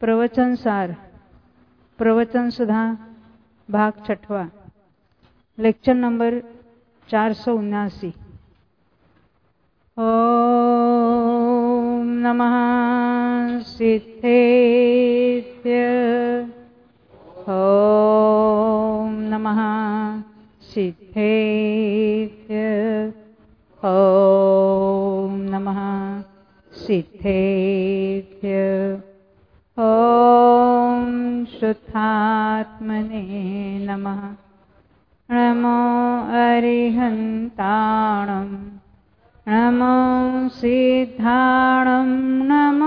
प्रवचन सार प्रवचन सुधा भाग 6वां लेक्चर नंबर 479। ओम नमः सिद्धेभ्य ओम नमः सिद्धेभ्य ओम नमः सिद्धेभ्य ओम शुद्धात्मने नमः। नमो अरिहन्ताणं नमो सिद्धाणं नमो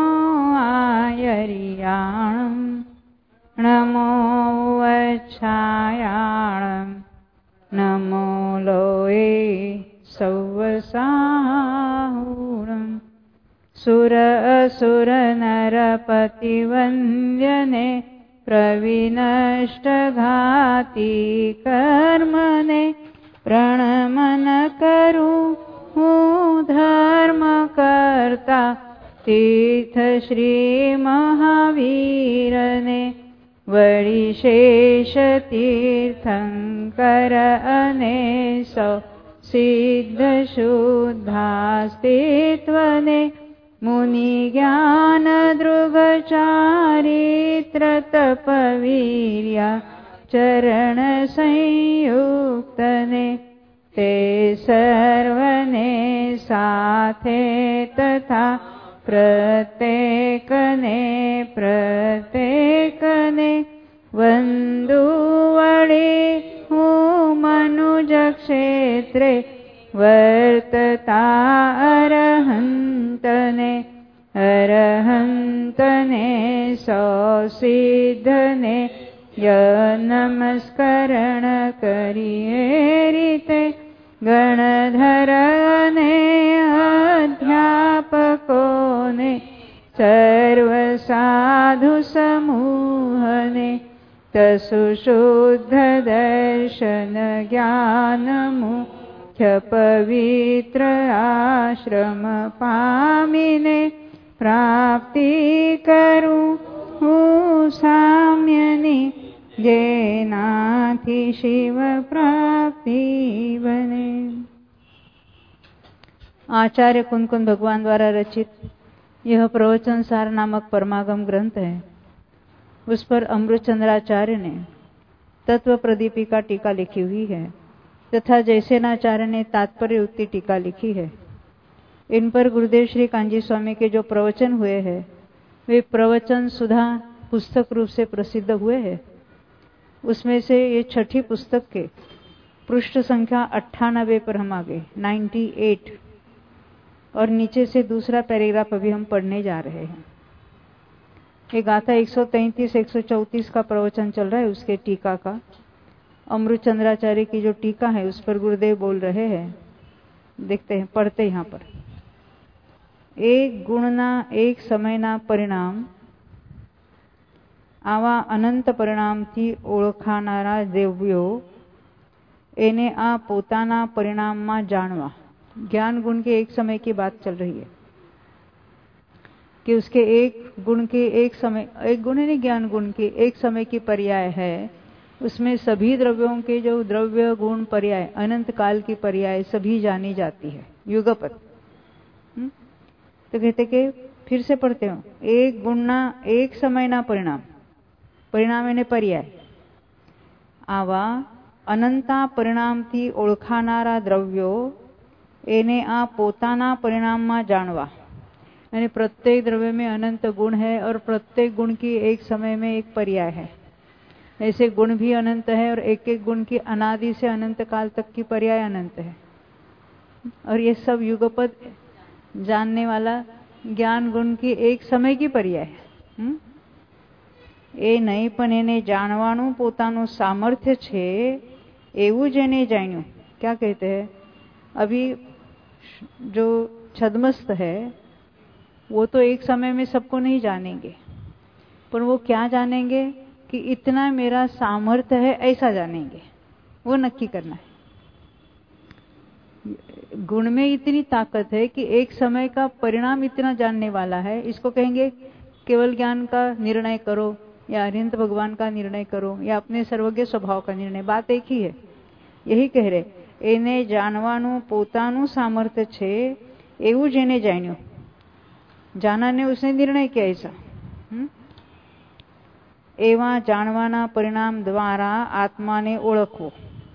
आयर्याणं नमो वच्छायाणं नमो लोये सौवसाहुरम् सुर असुर नरपतिवन्द्यने प्रविनष्टघाती कर्मणे प्रणमन करूं धर्म करता तीर्थ श्री महावीरने वळी शेष तीर्थंकर अने सौ सिद्ध शुद्धास्तित्वने मुनि ज्ञान दृग चारित्र तपवीर्या चरण संयुक्तने ते सर्वने साथे तथा प्रत्येकने वंदु वळे हूँ मनुज क्षेत्रे वर्तता अरहंतने सौ सिद्धने य नमस्करण करिए रीते गणधरने अध्यापकोने सर्व साधु समूहने तसु शुद्ध दर्शन ज्ञान मुख्य पवित्र आश्रम पामिने प्राप्ति करूं साम्यनी जेनाथी शिव प्राप्ति बने। आचार्य कुंदकुंद भगवान द्वारा रचित यह प्रवचन सार नामक परमागम ग्रंथ है। उस पर अमृतचंद्राचार्य ने तत्व प्रदीपिका टीका लिखी हुई है तथा जयसेनाचार्य ने तात्पर्य युक्ति टीका लिखी है। इन पर गुरुदेव श्री कांजी स्वामी के जो प्रवचन हुए हैं वे प्रवचन सुधा पुस्तक रूप से प्रसिद्ध हुए हैं। उसमें से ये 6ठी पुस्तक के पृष्ठ संख्या 98 पर हम आ गए 98 और नीचे से दूसरा पैराग्राफ अभी हम पढ़ने जा रहे हैं। ये गाथा 133-134 का प्रवचन चल रहा है उसके टीका का। अमृतचंद्राचार्य की जो टीका है उस पर गुरुदेव बोल रहे हैं। देखते हैं, पढ़ते यहाँ पर। एक गुणना एक समयना परिणाम आवा अनंत परिणामથી ઓળખાનારા દેવ્યો એને આ પોતાના પરિણામમાં જાણવા। ज्ञान गुण के एक समय की बात चल रही है कि उसके एक गुण के एक गुण नहीं ज्ञान गुण के एक समय की पर्याय है। उसमें सभी द्रव्यों के जो द्रव्य गुण पर्याय अनंत काल की पर्याय सभी जानी जाती है युगपत। तो कहते कि फिर से पढ़ते हो, एक गुणना एक समय ना परिणाम, परिणाम एने पर्याय आवा अनंता परिणामથી ઓળખાનારા દ્રવ્યો એને આ પોતાના પરિણામમાં જાણવા। यानी प्रत्येक द्रव्य में अनंत गुण है और प्रत्येक गुण की एक समय में एक पर्याय है। ऐसे गुण भी अनंत है और एक एक गुण की अनादि से अनंत काल तक की पर्याय अनंत है। और ये सब युगपद जानने वाला ज्ञान गुण की एक समय की पर्याय है। એ નહીં પણ એને જાણવાનું પોતાનું સામર્થ્ય છે એવું જ એને જાણ્યું। क्या कहते हैं, अभी जो छद्मस्त है वो तो एक समय में सबको नहीं जानेंगे, पर वो क्या जानेंगे कि इतना मेरा सामर्थ्य है ऐसा जानेंगे। वो नक्की करना है। गुण में इतनी ताकत है कि एक समय का परिणाम इतना जानने वाला है, इसको कहेंगे केवल ज्ञान का निर्णय करो या अरिहंत भगवान का निर्णय करो या अपने सर्वज्ञ स्वभाव का निर्णय, बात एक ही है। यही कह रहे, એને જાણવાનું પોતાનું સામર્થ્ય છે એવું જ એને જાણ્યું। जाना ने उसने निर्णय किया ऐसा। एवा जाणवाना परिणाम द्वारा आत्मा ने ओळखवो,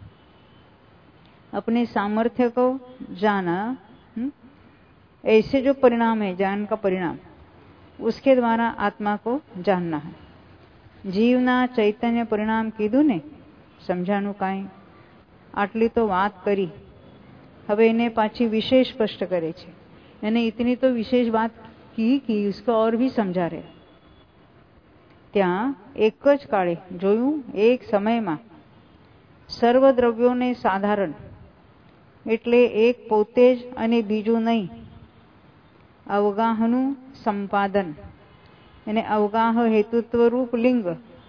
अपने सामर्थ्य को जाना, ऐसे जो परिणाम है ज्ञान का परिणाम, उसके द्वारा आत्मा को जानना है। जीवना चैतन्य परिणाम कीधुं ने, समझाणु काई, आटली तो बात करी। हवे एने पाछी विशेष स्पष्ट करे छे। एने इतनी तो विशेष बात की कि उसको और भी समझा रहे। ત્યાં એક જ કાળે જોયું, એક સમયમાં સર્વ દ્રવ્યોને સાધારણ એટલે એક પોતે જ અને બીજું નહીં, અવગાહનું સંપાદન અને અવગાહ હેતુત્વ રૂપ લિંગ।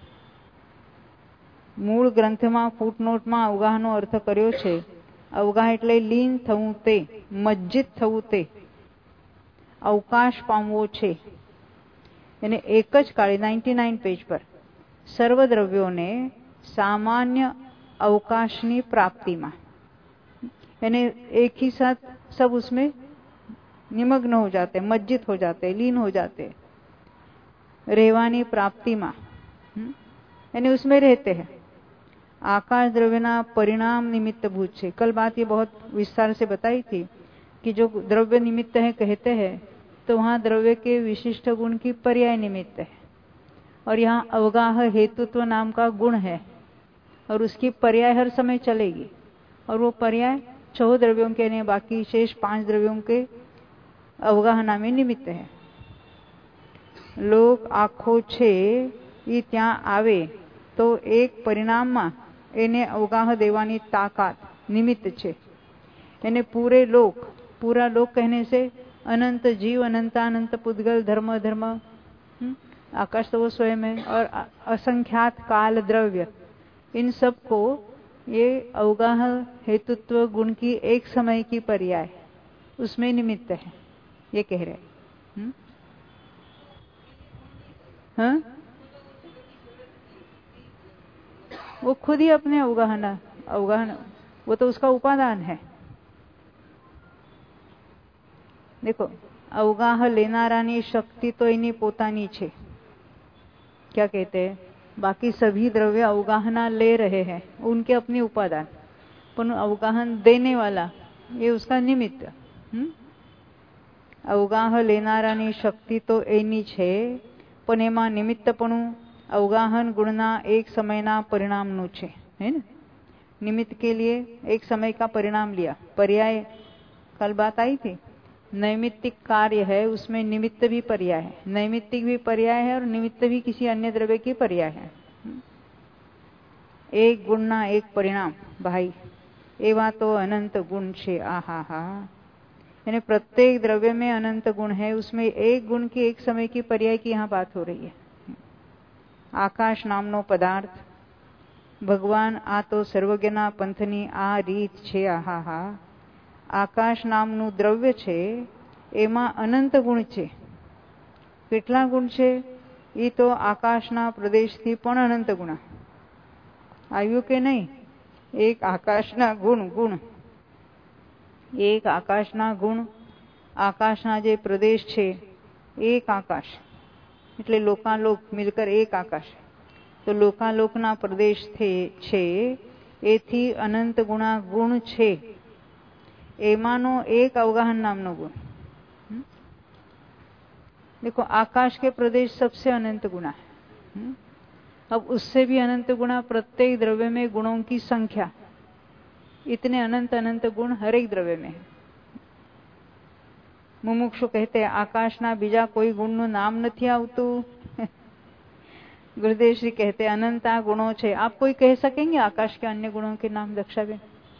મૂળ ગ્રંથમાં ફૂટનોટમાં અવગાહનો અર્થ કર્યો છે। અવગાહ એટલે લીન થવું તે, મજ્જિત થવું તે, અવકાશ પામવો છે। એને એક જ કાળે 99 पेज पर सर्व द्रव्यों ने सामान्य अवकाशनी प्राप्ति में, यानी एक ही साथ सब उसमें निमग्न हो जाते, मज्जित हो जाते, लीन हो जाते, रेवानी प्राप्ति में, यानी उसमें रहते हैं। आकाश द्रव्यना परिणाम निमित्त भूत छे। कल बात ये बहुत विस्तार से बताई थी कि जो द्रव्य निमित्त है कहते हैं, तो वहां द्रव्य के विशिष्ट गुण की पर्याय निमित्त है, और यहाँ अवगाह हेतुत्व नाम का गुण है, और उसकी पर्याय हर समय चलेगी, और वो पर्याय 6 द्रव्यों के नहीं, बाकी शेष 5 द्रव्यों के अवगाह नामे निमित्त है। लोक आखो छे ई त्यां आवे तो एक परिणाम में एने अवगाह देवानी ताकत निमित्त छे। यानी पूरे लोक, पूरा लोक कहने से अनंत जीव, अनंतानंत पुद्गल, धर्म धर्म, आकाश तो वो स्वयं है, और असंख्यात काल द्रव्य, इन सब को ये अवगाह हेतुत्व गुण की एक समय की पर्याय उसमें निमित्त है, ये कह रहे। हाँ, वो खुद ही अपने अवगाहन, वो तो उसका उपादान है। देखो, अवगाह लेनारानी शक्ति तो इन्हीं पोतानी छे। क्या कहते हैं, बाकी सभी द्रव्य अवगाहना ले रहे हैं, उनके अपने उपादान, पर अवगाहन देने वाला ये उसका निमित्त। अवगाह लेनारानी शक्ति तो एनी छे, पण एमां निमित्तपणुं अवगाहन गुणना एक समयना परिणामनुं छे, है ना। निमित्त के लिए एक समय का परिणाम लिया, पर्याय कल बात आई थी। नैमित्तिक कार्य है, उसमें निमित्त भी पर्याय है, नैमित्तिक भी पर्याय है, और निमित्त भी किसी अन्य द्रव्य की पर्याय है। एक गुणना एक परिणाम भाई, एवा तो अनंत गुण छे। आहा हा, यानी प्रत्येक द्रव्य में अनंत गुण है, उसमें एक गुण की एक समय की पर्याय की यहाँ बात हो रही है। आकाश नामनो पदार्थ, भगवान आ तो सर्वज्ञना पंथनी आ रीत छे। आहा हा, आकाश नामनु द्रव्य छे, एमां अनंत गुण छे। કેટલા ગુણ છે? એ તો આકાશના પ્રદેશથી પણ અનંત ગુણ આવ્યું કે નહીં? એક આકાશના ગુણ, એક આકાશના ગુણ, આકાશના જે પ્રદેશ છે, એક આકાશ એટલે લોકાલોક મિલકર એક આકાશ, તો લોકાલોકના પ્રદેશ છે, એથી અનંત ગુણા ગુણ છે। एमानो एक अवगाहन नामनो गुण। देखो, आकाश के प्रदेश सबसे अनंत गुणा है। अब उससे भी अनंत गुणा प्रत्येक द्रव्य में गुणों की संख्या, इतने अनंत अनंत गुण हर एक द्रव्य में है। मुमुक्षु कहते हैं आकाशना बीजा कोई गुणનું नाम નથી આવતું। गुरुदेव श्री कहते हैं अनंता गुणों छे। आप कोई कह सकेंगे आकाश के अन्य गुणों के नाम? दक्षाबेन?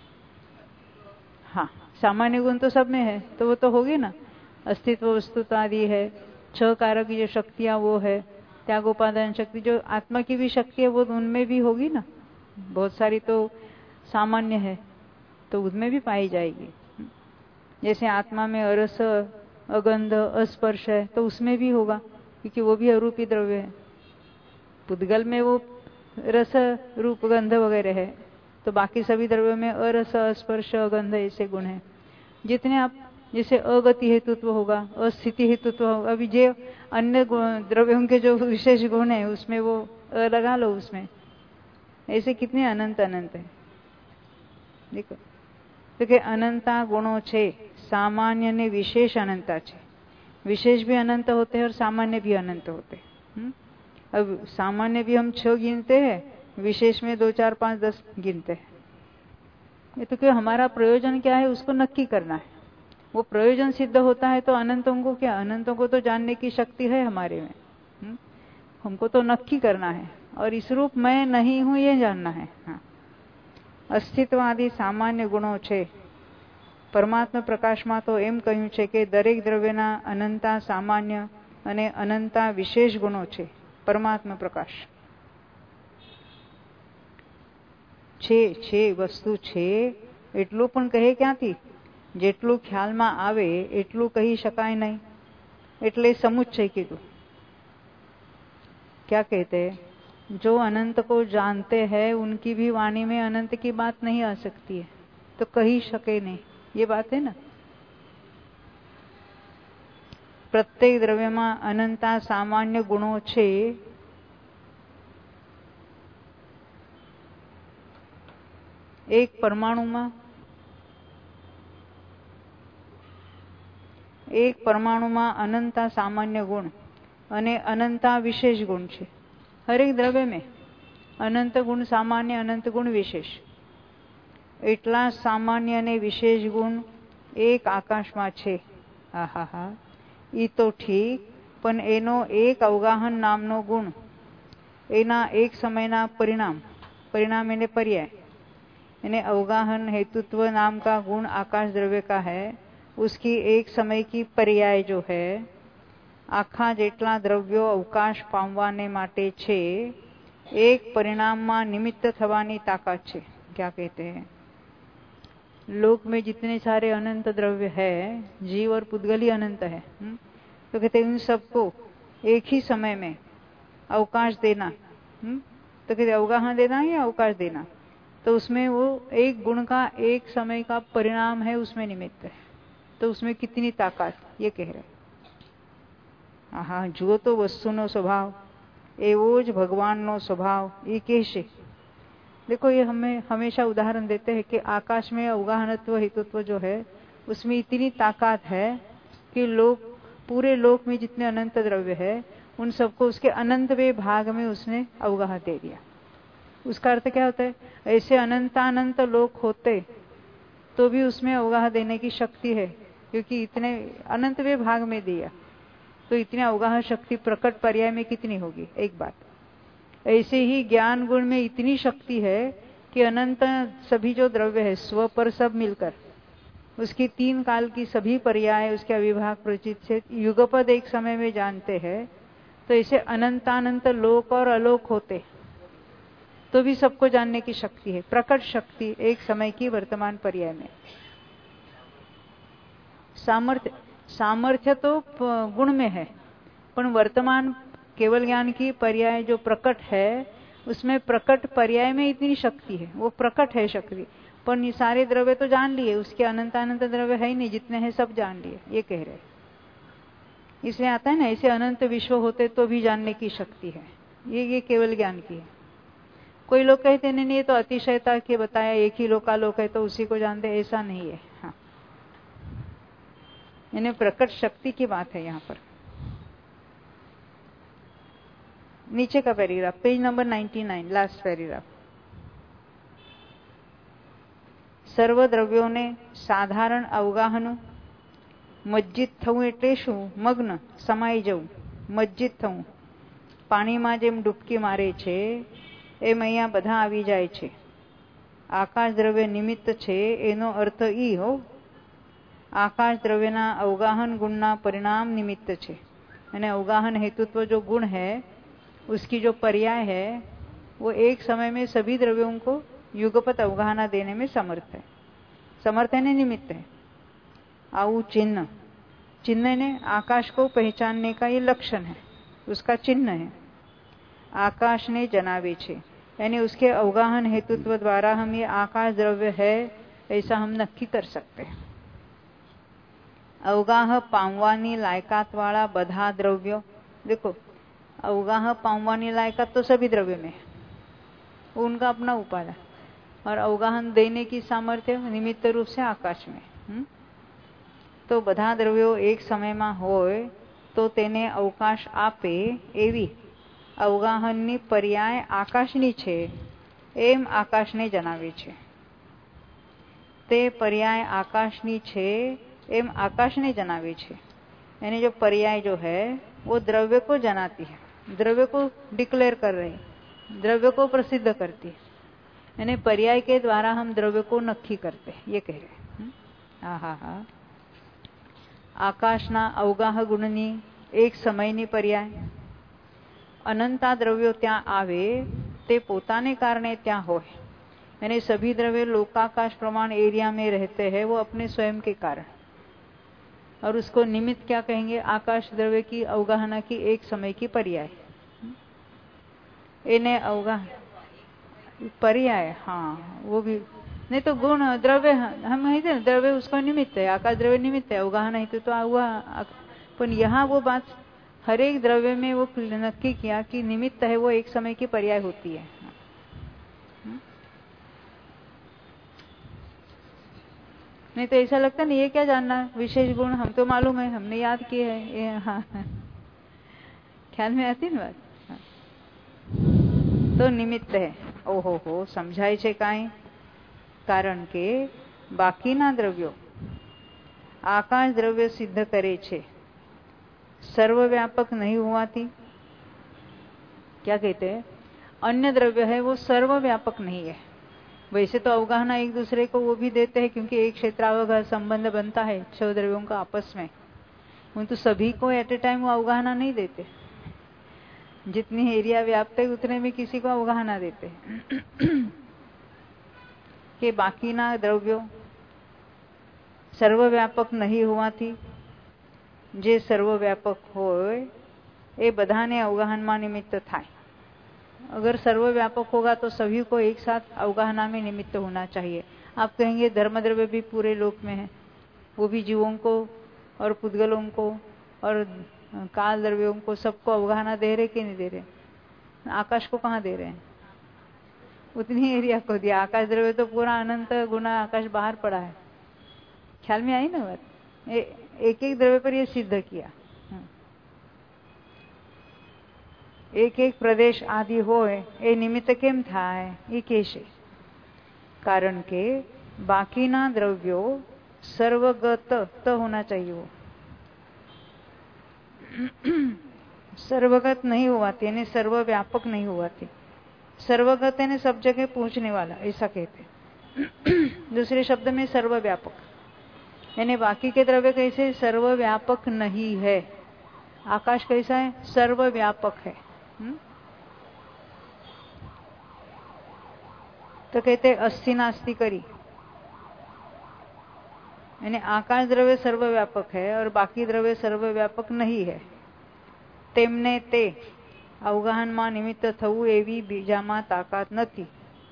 हाँ, सामान्य गुण तो सब में है, तो वो तो होगी ना। अस्तित्व, वस्तुत्व आदि है, 6 कारक की जो शक्तियां वो है, त्याग उपादान शक्ति, जो आत्मा की भी शक्ति है वो उनमें भी होगी ना। बहुत सारी तो सामान्य है, तो उनमें भी पाई जाएगी। जैसे आत्मा में अरस, अगंध, अस्पर्श है, तो उसमें भी होगा। क्योंकि वो भी अरूपी द्रव्य है। पुद्गल में वो रस रूप गंध वगैरह है, तो बाकी सभी द्रव्यों में अरस स्पर्श गंध ऐसे गुण है। जितने आप जैसे अगति हेतुत्व होगा, अस्थिति हेतुत्व होगा, अभी जो अन्य द्रव्यों के जो विशेष गुण है उसमें वो लगा लो उसमें, ऐसे कितने अनंत अनंत है। देखो तो कि अनंता गुणों छे, सामान्य ने विशेष अनंता छे। विशेष भी अनंत होते हैं और सामान्य भी अनंत होते हैं। अब सामान्य भी हम 6 गिनते हैं, विशेष में 2 4 5 10 गिनते हैं। ये तो कि हमारा प्रयोजन क्या है उसको नक्की करना है। वो प्रयोजन सिद्ध होता है तो अनंतों को क्या, अनंतों को तो जानने की शक्ति है हमारे में। हमको तो नक्की करना है और इस रूप मैं नहीं हूं ये जानना है। हाँ। अस्तित्वादी सामान्य गुणों छे। परमात्मा प्रकाशમાં તો એમ કહ્યું છે કે દરેક દ્રવ્યના અનંતા સામાન્ય અને અનંતા વિશેષ ગુણો છે। પરમાત્મા પ્રકાશ છે વસ્તુ છે એટલું પણ કહે ક્યાંથી? જેટલું ખ્યાલમાં આવે એટલું કહી શકાય નહીં, એટલે સમુચ્ચય કીધું। क्या कहते हैं? जो अनंत को जानते हैं उनकी भी वाणी में अनंत की बात नहीं आ सकती है, तो कही सके नहीं, ये बात है ना। प्रत्येक द्रव्य में अनंता सामान्य गुणों छे। एक परमाणु में अनंता सामान्य गुण અને અનંતા વિશેષ ગુણ છે। હરેક દ્રવ્ય में અનંત ગુણ સામાન્ય, અનંત ગુણ વિશેષ। એટલા સામાન્ય અને વિશેષ ગુણ એક આકાશમાં છે। આહાહા, ઈ તો ઠીક, પણ એનો એક અવગાહન નામનો ગુણ, એના એક સમયના परिणाम यानी पर्याय, यानी अवगाहन हेतुत्व नाम का गुण आकाश द्रव्य का है। उसकी एक समय की पर्याय जो है आखा जेटला द्रव्यो अवकाश पामवाने माटे छे, एक परिणाम में निमित्त थवानी ताकत छे। क्या कहते हैं? लोक में जितने सारे अनंत द्रव्य है, जीव और पुद्गली अनंत है, तो कहते हैं उन सबको एक ही समय में अवकाश देना, तो कहते अवगाहन देना या अवकाश देना, तो उसमें वो एक गुण का एक समय का परिणाम है, उसमें निमित्त है। तो उसमें कितनी ताकत, ये कह रहे। हाँ, जुओ तो वस्तुनो स्वभाव एवो ज भगवाननो स्वभाव, ये कैसे? देखो, ये हमें हमेशा उदाहरण देते हैं कि आकाश में अवगाहनत्व हेतुत्व जो है उसमें इतनी ताकत है कि लोग, पूरे लोक में जितने अनंत द्रव्य है उन सबको उसके अनंतवे भाग में उसने अवगाह दे दिया। उसका अर्थ क्या होता है? ऐसे अनंतानंत लोक होते तो भी उसमें अवगाह देने की शक्ति है, क्योंकि इतने अनंतवे भाग में दिया, तो इतनी अवगाह शक्ति प्रकट पर्याय में कितनी होगी? एक बात। ऐसे ही ज्ञान गुण में इतनी शक्ति है कि अनंत सभी जो द्रव्य है स्व पर सब मिलकर उसकी 3 काल की सभी पर्याय, उसके अविभाग प्रचित से युगपद एक समय में जानते हैं। तो ऐसे अनंतानंत लोक और अलोक होते तो भी सबको जानने की शक्ति है, प्रकट शक्ति एक समय की वर्तमान पर्याय में। सामर्थ्य तो गुण में है, पर वर्तमान केवल ज्ञान की पर्याय जो प्रकट है उसमें प्रकट पर्याय में इतनी शक्ति है, वो प्रकट है शक्ति। पर ये सारे द्रव्य तो जान लिए, उसके अनंत द्रव्य है ही नहीं, जितने हैं सब जान लिए, ये कह रहे। इसलिए आता है ना, ऐसे अनंत विश्व होते तो भी जानने की शक्ति है, ये केवल ज्ञान की है। कोई लोग कहते नहीं, ये तो अतिशयता के बताया, एक ही लोकालोक है तो उसी को जानते, ऐसा नहीं है। हाँ, यानी प्रकट शक्ति की बात है यहाँ पर। नीचे का paragraph, page number 99, last paragraph. सर्व द्रव्यों ने साधारण अवगाहनु मज्जित थવું એટલે શું? મગ્ન, સમાઈ જવું, મજ્જિત થવું। પાણીમાં જેમ ડૂબકી મારે છે એમ અહીંયા બધા આવી જાય છે। આકાશ દ્રવ્ય નિમિત્ત છે એનો અર્થ ઈ હો, આકાશ દ્રવ્યના અવગાહન ગુણના પરિણામ નિમિત્ત છે। અને અવગાહન हेतुत्व जो गुण है उसकी जो पर्याय है वो एक समय में सभी द्रव्यों को युगपत अवगाहना देने में समर्थ है ने निमित्त है। आउ चिन्ह ने आकाश को पहचानने का ये लक्षण है। उसका चिन्ह है। आकाश ने जनावे छे, यानी उसके अवगाहन हेतुत्व द्वारा हम ये आकाश द्रव्य है ऐसा हम नक्की कर सकते हैं। अवगाह पामवानी लायकात वाला बधा द्रव्यों, देखो अवगाह पामवानी लायकात तो सभी द्रव्य में है, उनका अपना उपाय है, और अवगाहन देने की सामर्थ्य निमित्त रूप से आकाश में। तो બધા દ્રવ્યો એક સમયમાં હોય તો તેને અવકાશ આપે એવી અવગાહનની પર્યાય આકાશની છે એમ આકાશને જણાવે છે। તે પર્યાય આકાશની છે એમ આકાશને જણાવે છે। यानी जो पर्याय जो है वो द्रव्य को जनाती है, द्रव्य को डिक्लेयर कर रही है, द्रव्य को प्रसिद्ध करती है। यानी पर्याय के द्वारा हम द्रव्य को नक्की करते हैं, ये कह रहे हैं। हा आकाशना अवगाह गुणनी एक समयनी पर्याय। अनंता द्रव्यो ત્યાં આવે તે પોતાને કારણે ત્યાં હોય, यानी सभी द्रव्य लोकाकाश प्रमाण एरिया में रहते हैं, वो अपने स्वयं के कारण। और उसको निमित्त क्या कहेंगे? आकाश द्रव्य की अवगाहना की एक समय की पर्याय। इन्हें अवगाह पर्याय, हाँ वो भी नहीं तो गुण द्रव्य हम है थे, द्रव्य उसका निमित्त है, आकाश द्रव्य निमित्त है, अवगाहना हेतु तो हुआ। पर यहाँ वो बात हर एक द्रव्य में वो नक्की किया कि निमित्त है वो एक समय की पर्याय होती है। नहीं तो ऐसा लगता नहीं, ये क्या जानना विशेष गुण, हम तो मालूम है, हमने याद किए हैं ये। हाँ ख्याल में आती ना बात। तो निमित्त है। ओहो हो समझाय छे काई? कारण के बाकीना द्रव्यो आकाश द्रव्य सिद्ध करे छे सर्वव्यापक नहीं हुआती। क्या कहते हैं? अन्य द्रव्य है वो सर्वव्यापक नहीं है। वैसे तो अवगाहना एक दूसरे को वो भी देते हैं, क्योंकि एक क्षेत्रावगाह संबंध बनता है 6 द्रव्यों का आपस में, तो सभी को एट ए टाइम वो अवगाहना नहीं देते। जितनी एरिया व्याप्त है उतने में किसी को अवगाहना देते हैं। कि बाकीना द्रव्यो सर्वव्यापक नहीं होवाथी जे सर्वव्यापक होय ए बधाने अवगाहनमा निमित्त थाय। अगर सर्वव्यापक होगा तो सभी को एक साथ अवगाहना में निमित्त होना चाहिए। आप कहेंगे धर्म द्रव्य भी पूरे लोक में है, वो भी जीवों को और पुद्गलों को और काल द्रव्यों को सबको अवगाहना दे रहे कि नहीं दे रहे? आकाश को कहाँ दे रहे हैं? उतनी एरिया को दिया। आकाश द्रव्य तो पूरा अनंत गुना आकाश बाहर पड़ा है। ख्याल में आई ना बात? एक एक द्रव्य पर ये सिद्ध किया। एक एक प्रदेश आदि होय ए निमित्त केम थाय ये कहेशे? कारण के बाकीना द्रव्यो सर्वगत तो होना चाहिए, वो सर्वगत नहीं हुआ थी, यानी सर्वव्यापक नहीं हुआ थी। सर्वगत यानी सब जगह पहुंचने वाला, ऐसा कहते। दूसरे शब्द में सर्वव्यापक, यानी बाकी के द्रव्य कैसे सर्वव्यापक नहीं है। आकाश कैसा है? सर्वव्यापक है। तो कहते अस्ति नास्ति करी, यानी आकाश द्रव्य सर्वव्यापक है और बाकी द्रव्य सर्वव्यापक नहीं है। तेमने ते अवगाहનમાં નિમિત્ત થવું એવી બીજામાં તાકાત નથી।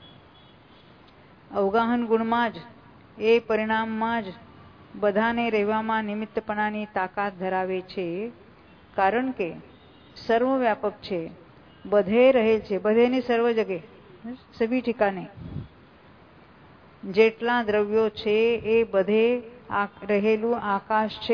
અવગાહન ગુણમાં જ એ પરિણામમાં જ બધાને રહેવામાં નિમિત્તપણાની તાકાત ધરાવે છે। કારણ કે સર્વવ્યાપક છે, બધે રહે છે, બધેની સર્વ જગ્યાએ, સभी ठिकाने જેટલા દ્રવ્યો છે એ બધે રહેલું આકાશ છે,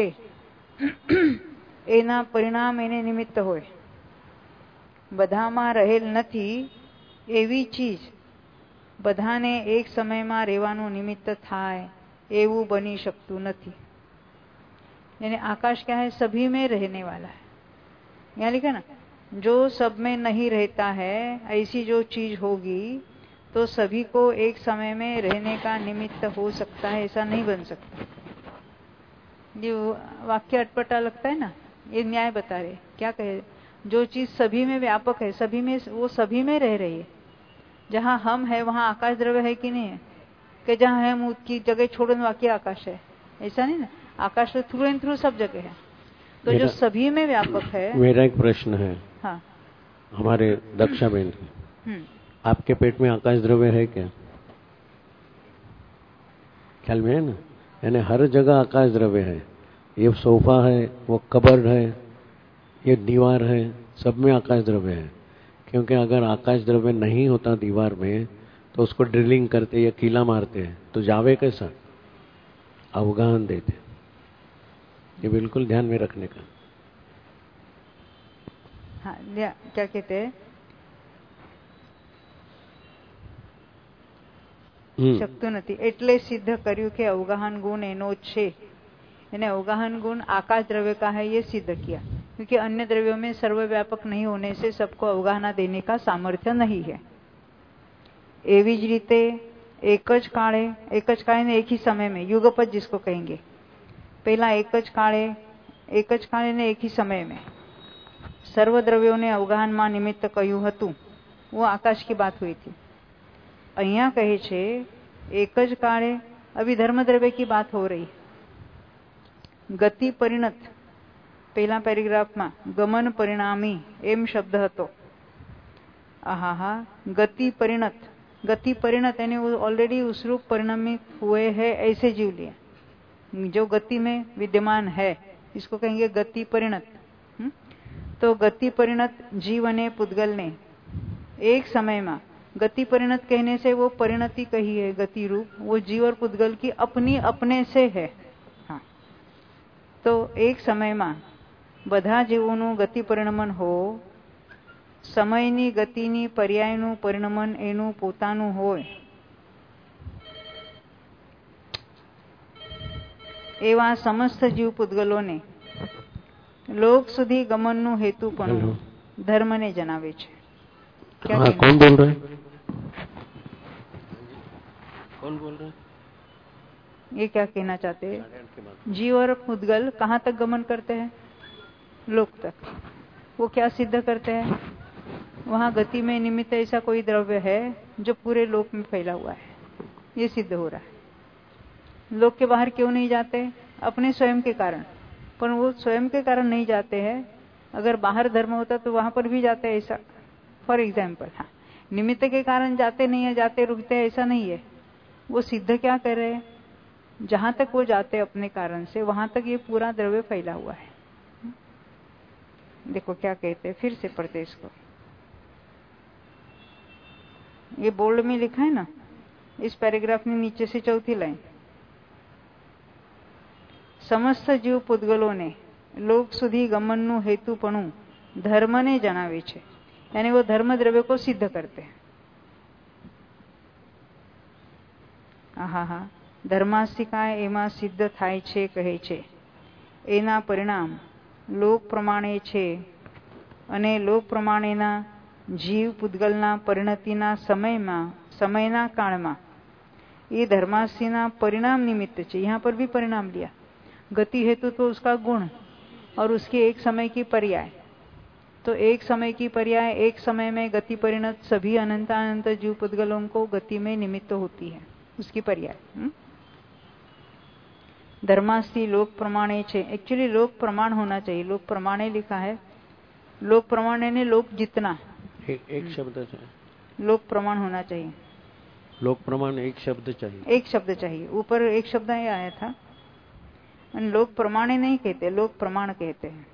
એના પરિણામ એને નિમિત્ત હોય। બધામાં રહેલ નથી એવી ચીજ બધાને એક સમયમાં રહેવાનું નિમિત્ત થાય એવું બની શકતું નથી। यानी आकाश क्या है? सभी में रहने वाला है। यहाँ लिखा ना, जो सब में नहीं रहता है ऐसी जो चीज होगी तो सभी को एक समय में रहने का निमित्त हो सकता है, ऐसा नहीं बन सकता। ये वाक्य अटपटा लगता है ना, ये न्याय बता रहे। क्या कहे? जो चीज सभी में व्यापक है, सभी में, वो सभी में रह रही है। जहाँ हम है वहाँ आकाश द्रव्य है कि नहीं है? कि जहाँ है हम उसकी जगह छोड़ने वाक्य आकाश है, ऐसा नहीं ना। आकाश तो थ्रू एंड थ्रू सब जगह है। तो जो सभी में व्यापक है। मेरा एक प्रश्न है, हाँ, हमारे दक्षा बहन की, आपके पेट में आकाश द्रव्य है क्या? ख्याल में है ना? यानी हर जगह आकाश द्रव्य है। ये सोफा है, वो कबर्ड है, ये दीवार है, सब में आकाश द्रव्य है। क्योंकि अगर आकाश द्रव्य नहीं होता दीवार में तो उसको ड्रिलिंग करते या कीला मारते हैं तो जावे कैसा? अवगाहन देते। ये बिल्कुल ध्यान में रखने का। हाँ, क्या कहते हैं? શકતું નથી એટલે સિદ્ધ કર્યું કે અવગાહન ગુણ એનો જ છે। यानी अवगाहन गुण आकाश द्रव्य का है, ये सिद्ध किया। क्योंकि अन्य द्रव्यों में सर्वव्यापक नहीं होने से सबको अवगाहना देने का सामर्थ्य नहीं है। एवी ज रीते एक ज काळे ने एक ही समय में, युगपत जिसको कहेंगे, पहला एक ज काळे ने एक ही समय में सर्व द्रव्यों ने अवगाहन में निमित्त कह्યું હતું, वो आकाश की बात हुई थी। अहिया कहे छे एक ज काळे, अभी धर्म द्रव्य की बात हो रही। गति परिणत, पहला पेरेग्राफ में गमन परिणामी एम शब्द हतो। आहा, गति परिणत यानी वो ऑलरेडी उस रूप परिणमित हुए हैं ऐसे जीव लिए, जो गति में विद्यमान है, इसको कहेंगे गति परिणत। तो गति परिणत जीव ने पुद्गल ने एक समय में, गति परिणत कहने से वो परिणति कही है, गति रूप, वो जीव और पुद्गल की अपनी अपने से है। हाँ, तो एक समय में બધા જીવોનું ગતિ પરિણમન हो, સમયની ગતિની પર્યાયનું પરિણમન એનું પોતાનું હોય, એવા સમસ્ત જીવ પુદ્ગલોને લોક સુધી ગમનનું હેતુપણું ધર્મને જણાવે છે। कौन बोल रहा है? कौन बोल रहा है? ये क्या कहना चाहते हैं? जीव और पुद्गल कहाँ तक गमन करते हैं? लोक तक। वो क्या सिद्ध करते हैं? वहां गति में निमित्त ऐसा कोई द्रव्य है जो पूरे लोक में फैला हुआ है, ये सिद्ध हो रहा है। लोक के बाहर क्यों नहीं जाते? अपने स्वयं के कारण। पर वो स्वयं के कारण नहीं जाते हैं। अगर बाहर धर्म होता तो वहां पर भी जाते, ऐसा फॉर एग्जाम्पल। हाँ, निमित्त के कारण जाते नहीं है, जाते रुकते हैं, ऐसा नहीं है। वो सिद्ध क्या कर रहे हैं? जहां तक वो जाते अपने कारण से, वहां तक ये पूरा द्रव्य फैला हुआ है। देखो क्या कहते हैं, फिर से पढ़ते इसको। ये बोल्ड में लिखा है ना, इस पैराग्राफ में नीचे से चौथी लाइन, समस्त जीव पुद्गलोने लोक સુધી ગમનનું હેતુપણું ધર્મને જણાવે છે। यानी वो धर्म द्रव्य को सिद्ध करते हैं। હા, ધર્માસ્તિકાય એમાં સિદ્ધ થાય છે કહે છે। એના પરિણામ લોક પ્રમાણે છે અને લોક પ્રમાણેના જીવ પુદ્ગલના પરિણતિના સમયના કાળમાં ये धर्मास्तिना परिणाम निमित्त છે। यहाँ पर भी परिणाम लिया। गति हेतु तो उसका गुण और उसकी एक समय की पर्याय। तो एक समय की पर्याय, एक समय में गति परिणत सभी अनंत जीव पुद्गलों को गति में निमित्त होती है, उसकी पर्याय। धर्मास्ति लोक प्रमाणे छे। एक्चुअली लोक प्रमाण होना चाहिए, लोक प्रमाणे लिखा है। लोक प्रमाणे ने लोक जितना एक शब्द चाहिए, लोक प्रमाण होना चाहिए। लोक प्रमाण एक शब्द चाहिए, एक शब्द चाहिए। ऊपर एक शब्द ही आया था। लोक प्रमाणे नहीं कहते, लोक प्रमाण कहते हैं।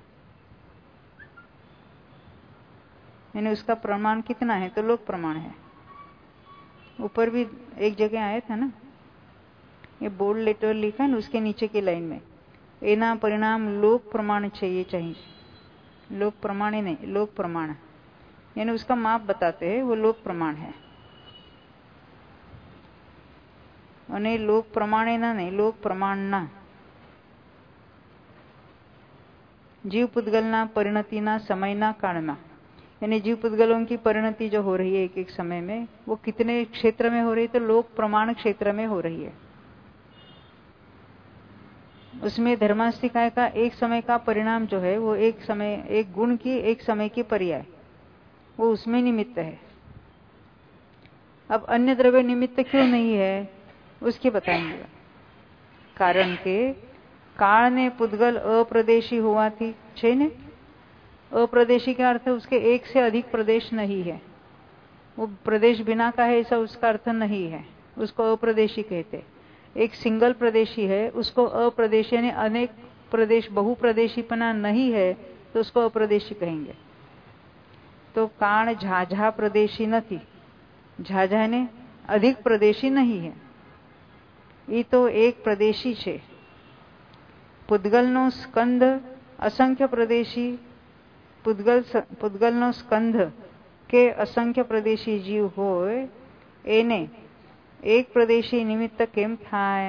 यानी उसका प्रमाण कितना है? तो लोक प्रमाण है। ऊपर भी एक जगह आया था ना, ये बोल्ड लेटर लिखा है ना, उसके नीचे की लाइन में एना परिणाम लोक प्रमाण चाहिए चाहिए। लोक प्रमाणे नहीं, लोक प्रमाण, यानी उसका माप बताते हैं, वो लोक प्रमाण है। અને લોક પ્રમાણેના નહીં, લોક પ્રમાણના जीव पुद्गलना परिणतिना समयना कालमा। यानी जीव पुद्गलों की परिणति जो हो रही है एक एक समय में, वो कितने क्षेत्र में हो रही है? तो लोक प्रमाण क्षेत्र में हो रही है। उसमें धर्मास्तिकाय का एक समय का परिणाम जो है, वो एक समय, एक गुण की एक समय की पर्याय, वो उसमें निमित्त है। अब अन्य द्रव्य निमित्त क्यों नहीं है, उसके बताएंगे। कारण के કાળને પુદ્ગલ અપ્રદેશી હોવાથી છે ને, अप्रदेशी का अर्थ उसके एक से अधिक प्रदेश नहीं है, वो प्रदेश बिना का है ऐसा उसका अर्थ नहीं है, उसको अप्रदेशी कहते। एक सिंगल प्रदेशी है उसको अप्रदेशी, यानी अनेक प्रदेश बहुप्रदेशीपना नहीं है तो उसको अप्रदेशी कहेंगे। तो काण झाझा प्रदेशी नहीं, झाझा ने अधिक प्रदेशी नहीं है, ये तो एक प्रदेशी छे। પૂદગલનો સ્કંદ અસંખ્ય પ્રદેશી, પૂદગલનો સ્કંદ કે અસંખ્ય પ્રદેશી જીવ હોય એને एक प्रदेशी निमित्त केम थाय?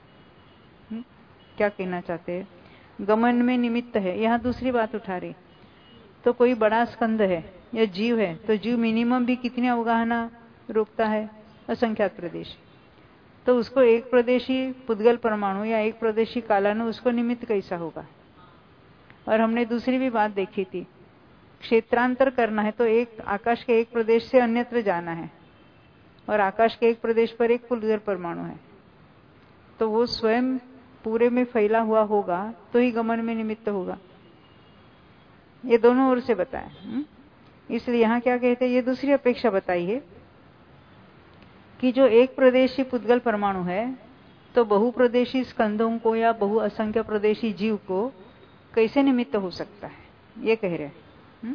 क्या कहना चाहते हैं? गमन में निमित्त है। यहाँ दूसरी बात उठा रही, तो कोई बड़ा स्कंद है या जीव है तो जीव मिनिमम भी कितने अवगाहना रोकता है? असंख्यात प्रदेशी। तो उसको एक प्रदेशी पुद्गल परमाणु या एक प्रदेशी कालाणु उसको निमित्त कैसा होगा? और हमने दूसरी भी बात देखी थी, क्षेत्रांतर करना है तो एक आकाश के एक प्रदेश से अन्यत्र जाना है और आकाश के एक प्रदेश पर एक पुद्गल परमाणु है, तो वो स्वयं पूरे में फैला हुआ होगा तो ही गमन में निमित्त होगा। ये दोनों ओर से बताया। इसलिए यहाँ क्या कहते हैं, ये दूसरी अपेक्षा बताई है कि जो एक प्रदेशी पुद्गल परमाणु है तो बहुप्रदेशी स्कंदों को या बहु असंख्य प्रदेशी जीव को कैसे निमित्त हो सकता है, ये कह रहे हैं।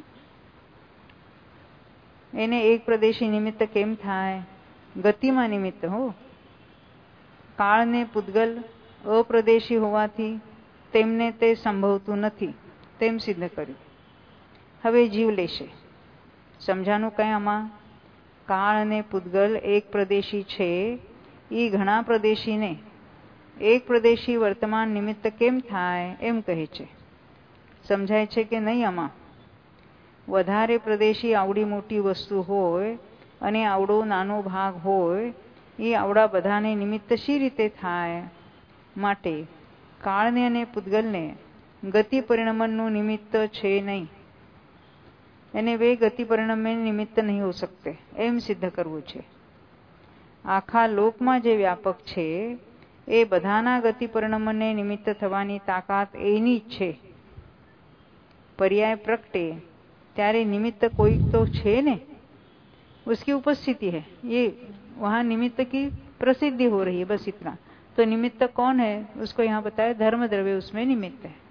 એને એક પ્રદેશી નિમિત્ત કેમ થાય? ગતિમાં નિમિત્ત હો। કાળને પૂદગલ અપ્રદેશી હોવાથી તેમને તે સંભવતું નથી તેમ સિદ્ધ કર્યું। હવે જીવ લેશે સમજાનું કઈ આમાં? કાળ અને પૂદગલ એક પ્રદેશી છે, એ ઘણા પ્રદેશીને એક પ્રદેશી વર્તમાન નિમિત્ત કેમ થાય એમ કહે છે। સમજાય છે કે નહીં? આમાં વધારે પ્રદેશી આવડી મોટી વસ્તુ હોય અને આવડો નાનો ભાગ હોય, એ આવડા બધાને નિમિત્ત શી રીતે થાય? માટે કાળને અને પૂદગલને ગતિ પરિણમનનું નિમિત્ત છે નહીં, એને વે ગતિ પરિણમે નિમિત્ત નહીં હો શકતે એમ સિદ્ધ કરવું છે। આખા લોકમાં જે વ્યાપક છે એ બધાના ગતિ પરિણમને નિમિત્ત થવાની તાકાત એની જ છે। पर्याय प्रगटे त्यारे निमित्त कोई तो छे ने, उसकी उपस्थिति है, ये वहां निमित्त की प्रसिद्धि हो रही है, बस इतना। तो निमित्त कौन है उसको यहाँ बताया, धर्म द्रव्य उसमें निमित्त है।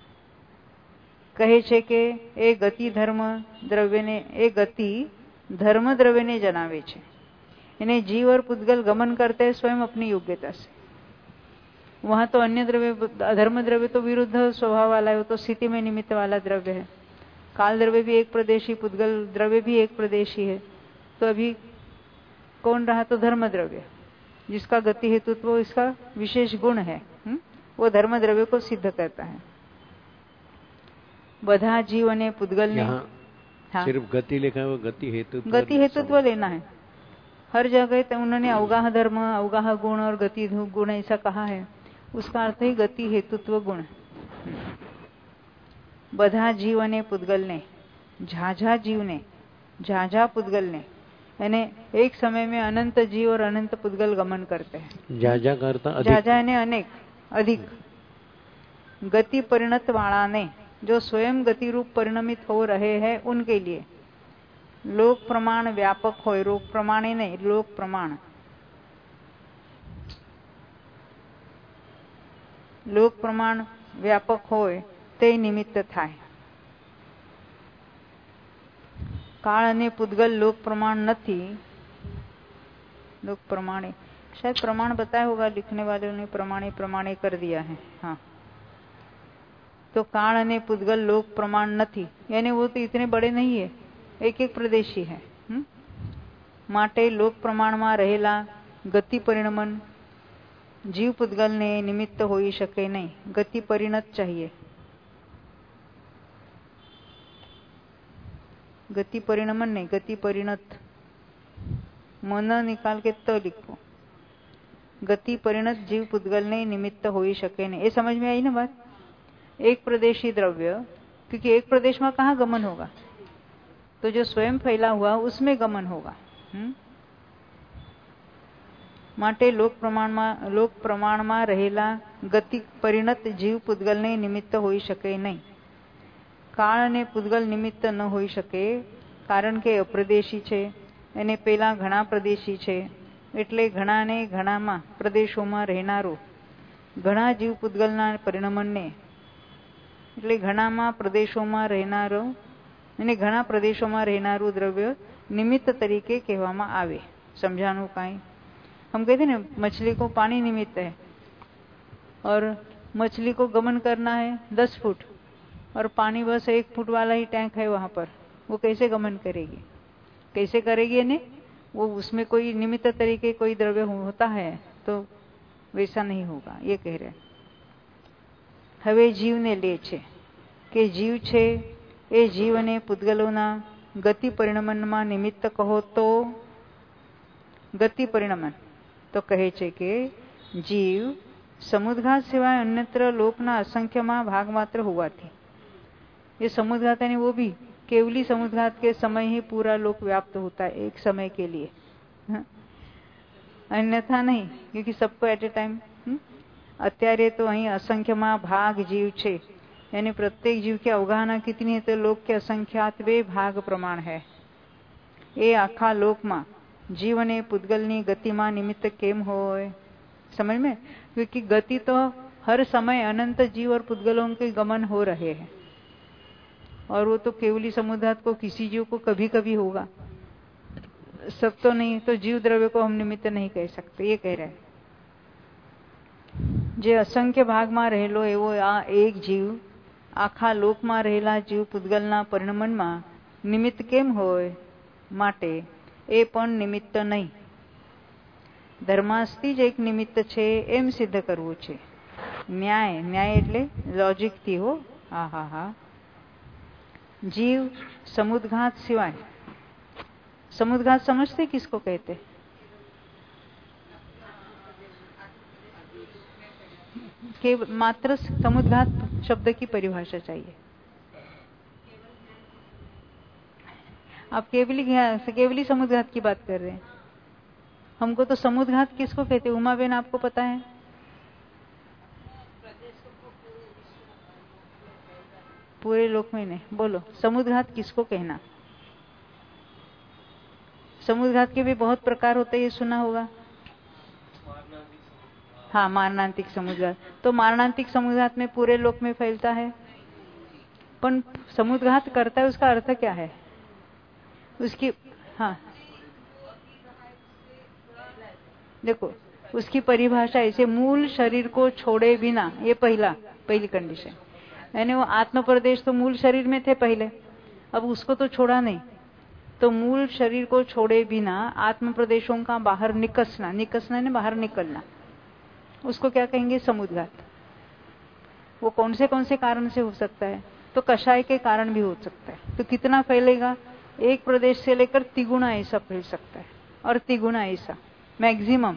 कहे छे के ए गति धर्म द्रव्य ने, ए गति धर्म द्रव्य ने जनावे छे। इन्हें जीव और पुद्गल गमन करते हैं स्वयं अपनी योग्यता से। वहां तो अन्य द्रव्य, धर्म द्रव्य तो विरुद्ध स्वभाव वाला है, वो तो स्थिति में निमित्त वाला द्रव्य है। काल द्रव्य भी एक प्रदेशी, पुद्गल द्रव्य भी एक प्रदेशी है। तो अभी कौन रहा? तो धर्म द्रव्य, जिसका गति हेतुत्व इसका विशेष गुण है, वो धर्म द्रव्य को सिद्ध करता है। बधा जीव ने पुद्गल ने, हाँ, सिर्फ गति लिखा है, वो गति हेतुत्व लेना है। हर जगह तो उन्होंने अवगाह धर्म, अवगाह गुण और गति गुण ऐसा कहा है, उसका अर्थ है गति हेतुत्व गुण। बधा जीव ने पुद्गल ने, झाझा जीव ने, झाझा पुद्गल ने, यानी एक समय में अनंत जीव और अनंत पुद्गल गमन करते हैं। झाझा करता अधिक, झाझा ने अनेक, अधिक। गति परिणत वाला ने, जो स्वयं गति रूप परिणमित हो रहे हैं उनके लिए लोक प्रमाण व्यापक हो, रोग प्रमाणे नहीं, लोक प्रमाण, लोक प्रमाण व्यापक होय ते निमित्त थाय। काल अने पुद्गल लोक प्रमाण नहीं, लोक प्रमाणे, शायद प्रमाण बताया होगा लिखने वालों ने, प्रमाणे प्रमाणे कर दिया है। हाँ, तो काल अने पुद्गल लोक प्रमाण नहीं, यानी वो तो इतने बड़े नहीं है, एक एक प्रदेशी है। माटे लोक प्रमाण में रहेला गति परिणमन जीव पुद्गल ने निमित्त होई शके नहीं, गति परिणत चाहिए। गति परिणमन नहीं, गति परिणत, मन निकाल के तो लिखो। गति परिणत जीव पुद्गल ने निमित्त होई शके नहीं, ये समझ में आई ना बात? एक प्रदेशी द्रव्य, क्योंकि एक प्रदेश में कहाँ गमन होगा? तो जो स्वयं फैला हुआ उसमें गमन होगा। माटे लोक प्रमाण में रहेला गति परिणत जीव पुद्गल ने निमित्त होई शके नहीं। કાળને પૂતગલ નિમિત્ત ન હોઈ શકે, કારણ કે અપ્રદેશી છે અને પેલા ઘણા પ્રદેશી છે, એટલે ઘણાને ઘણામાં પ્રદેશોમાં રહેનારો ઘણા જીવ પૂતગલના પરિણમનને, એટલે ઘણામાં પ્રદેશોમાં રહેનારો અને ઘણા પ્રદેશોમાં રહેનારું દ્રવ્ય निमित्त तरीके कहवामा आवे। समझानु काई? हम कहते ना मछली को पानी निमित्त है और मछली को गमन करना है 10 फुट और पानी बस 1 फुट वाला ही टैंक है वहां पर, वो कैसे गमन करेगी? कैसे करेगी? ने वो उसमें कोई निमित्त तरीके कोई द्रव्य होता है तो वैसा नहीं होगा, ये कह रहे। हवे जीव ने ले छे के जीव छे ए जीवने पूतगलोना गति परिणमનમાં નિમિત્ત કહો તો ગતિ પરિણમન તો કહે છે કે જીવ સમુદ્રઘાત સિવાય અન્યત્ર લોકના અસંખ્યમાં ભાગ માત્ર હોવાથી, ये समुद्रघात है वो भी केवली समुद्रघात के समय ही पूरा लोक व्याप्त होता है, एक समय के लिए, अन्यथा नहीं, क्योंकि सबको एट ए टाइम। અત્યારે તો અહીં અસંખ્યમાં ભાગ જીવ છે, यानी प्रत्येक जीव की अवगाहना कितनी है तो लोक के असंख्यात वे भाग प्रमाण है। ये आखा लोक में जीव ने पूतगलनी गति में निमित्त केम होय? समझ में? क्योंकि गति तो हर समय अनंत जीव और पूतगलों के गमन हो रहे हैं, और वो तो केवली समुद्रात को किसी जीव को कभी कभी होगा, सब तो नहीं। तो जीव द्रव्य को हम निमित्त नहीं कह सकते, ये कह रहे हैं। जे असंख्य भाग में रहेलो एवो आ एक जीव आखा लोक में रहेला जीव पूतगलना परिणमનમાં निमित्त केम होय? માટે એ પણ નિમિત્ત નહીં, ધર્માસ્તી જ એક નિમિત્ત છે એમ સિદ્ધ કરવું છે। ન્યાય, ન્યાય એટલે લોજિક થી हो। હા जीव समुद्रघात सिवाय, समुद्रघात समझते किसको कहते? के मात्र समुद्रघात शब्द की परिभाषा चाहिए। आप केवली समुद्रघात की बात कर रहे हैं, हमको तो समुद्रघात किसको कहते? उमा बेन आपको पता है? पूरे लोक में नहीं, बोलो समुद्रघात किसको कहना? समुद्रघात के भी बहुत प्रकार होते हैं, ये सुना होगा। हाँ, मारणांतिक समुद्रघात। तो मारणांतिक समुद्रघात में पूरे लोक में फैलता है, पर समुद्रघात करता है उसका अर्थ क्या है? उसकी हाँ देखो, उसकी परिभाषा ऐसे मूल शरीर को छोड़े बिना, ये पहली कंडीशन, यानी वो आत्म प्रदेश तो मूल शरीर में थे पहले, अब उसको तो छोड़ा नहीं, तो मूल शरीर को छोड़े बिना आत्म प्रदेशों का बाहर निकसना, निकसना ने बाहर निकलना, उसको क्या कहेंगे? समुद्रघात। वो कौन से कारण से हो सकता है? तो कषाय के कारण भी हो सकता है। तो कितना फैलेगा? एक प्रदेश से लेकर तिगुना ऐसा फैल सकता है, और तिगुना ऐसा मैक्सिमम,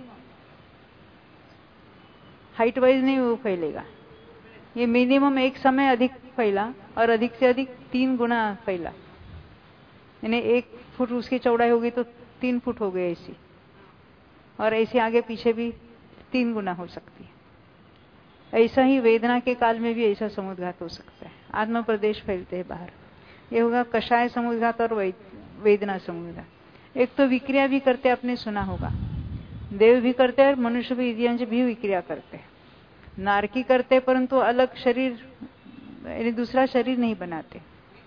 हाइट वाइज नहीं वो फैलेगा। ये मिनिमम एक समय अधिक फैला और अधिक से अधिक 3 गुना फैला, यानी 1 फुट उसकी चौड़ाई होगी तो 3 फुट हो गई ऐसी, और ऐसे आगे पीछे भी 3 गुना हो सकती है। ऐसा ही वेदना के काल में भी ऐसा समुद्रघात हो सकता है, आत्म प्रदेश फैलते हैं बाहर। ये होगा कषाय समुद्रघात और वेदना समुद्रघात। एक तो विक्रिया भी करते, आपने सुना होगा, देव भी करते हैं और मनुष्य भी, यंज भी विक्रिया करते हैं। नारकी करते परंतु अलग शरीर, यानी दूसरा शरीर नहीं बनाते,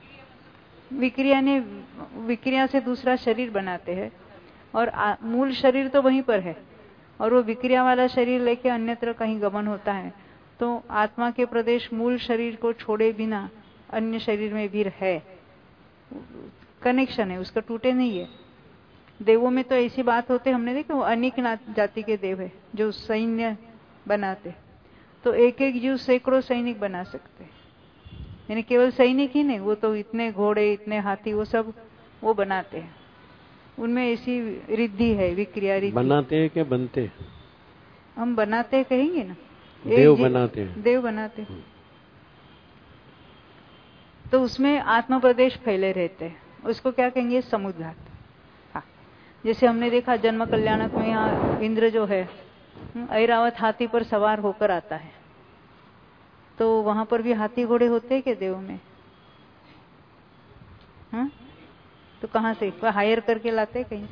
विक्रिया से दूसरा शरीर बनाते हैं, और मूल शरीर तो वहीं पर है, और वो विक्रिया वाला शरीर लेके अन्यत्र कहीं गमन होता है। तो आत्मा के प्रदेश मूल शरीर को छोड़े बिना अन्य शरीर में भी है, कनेक्शन है उसका, टूटे नहीं है। देवों में तो ऐसी बात होती है, हमने देखा, वो अनेक जाति के देव है जो सैन्य बनाते, तो एक एक जीव सैकड़ों सैनिक बना सकते, यानी केवल सैनिक ही नहीं, वो तो इतने घोड़े, इतने हाथी, वो सब वो बनाते हैं। उनमें ऐसी रिद्धि है, विक्रिया रिद्धि। बनाते हैं क्या बनते? हम बनाते कहेंगे ना, देव बनाते हैं, देव बनाते हैं। तो उसमें आत्म प्रदेश फैले रहते हैं, उसको क्या कहेंगे? समुद्रघात। हाँ, जैसे हमने देखा जन्म कल्याणक में यहाँ इंद्र जो है ऐरावत हाथी पर सवार होकर आता है, तो वहां पर भी हाथी घोड़े होते हैं क्या देव में? हाँ? तो कहाँ से हायर करके लाते कहीं?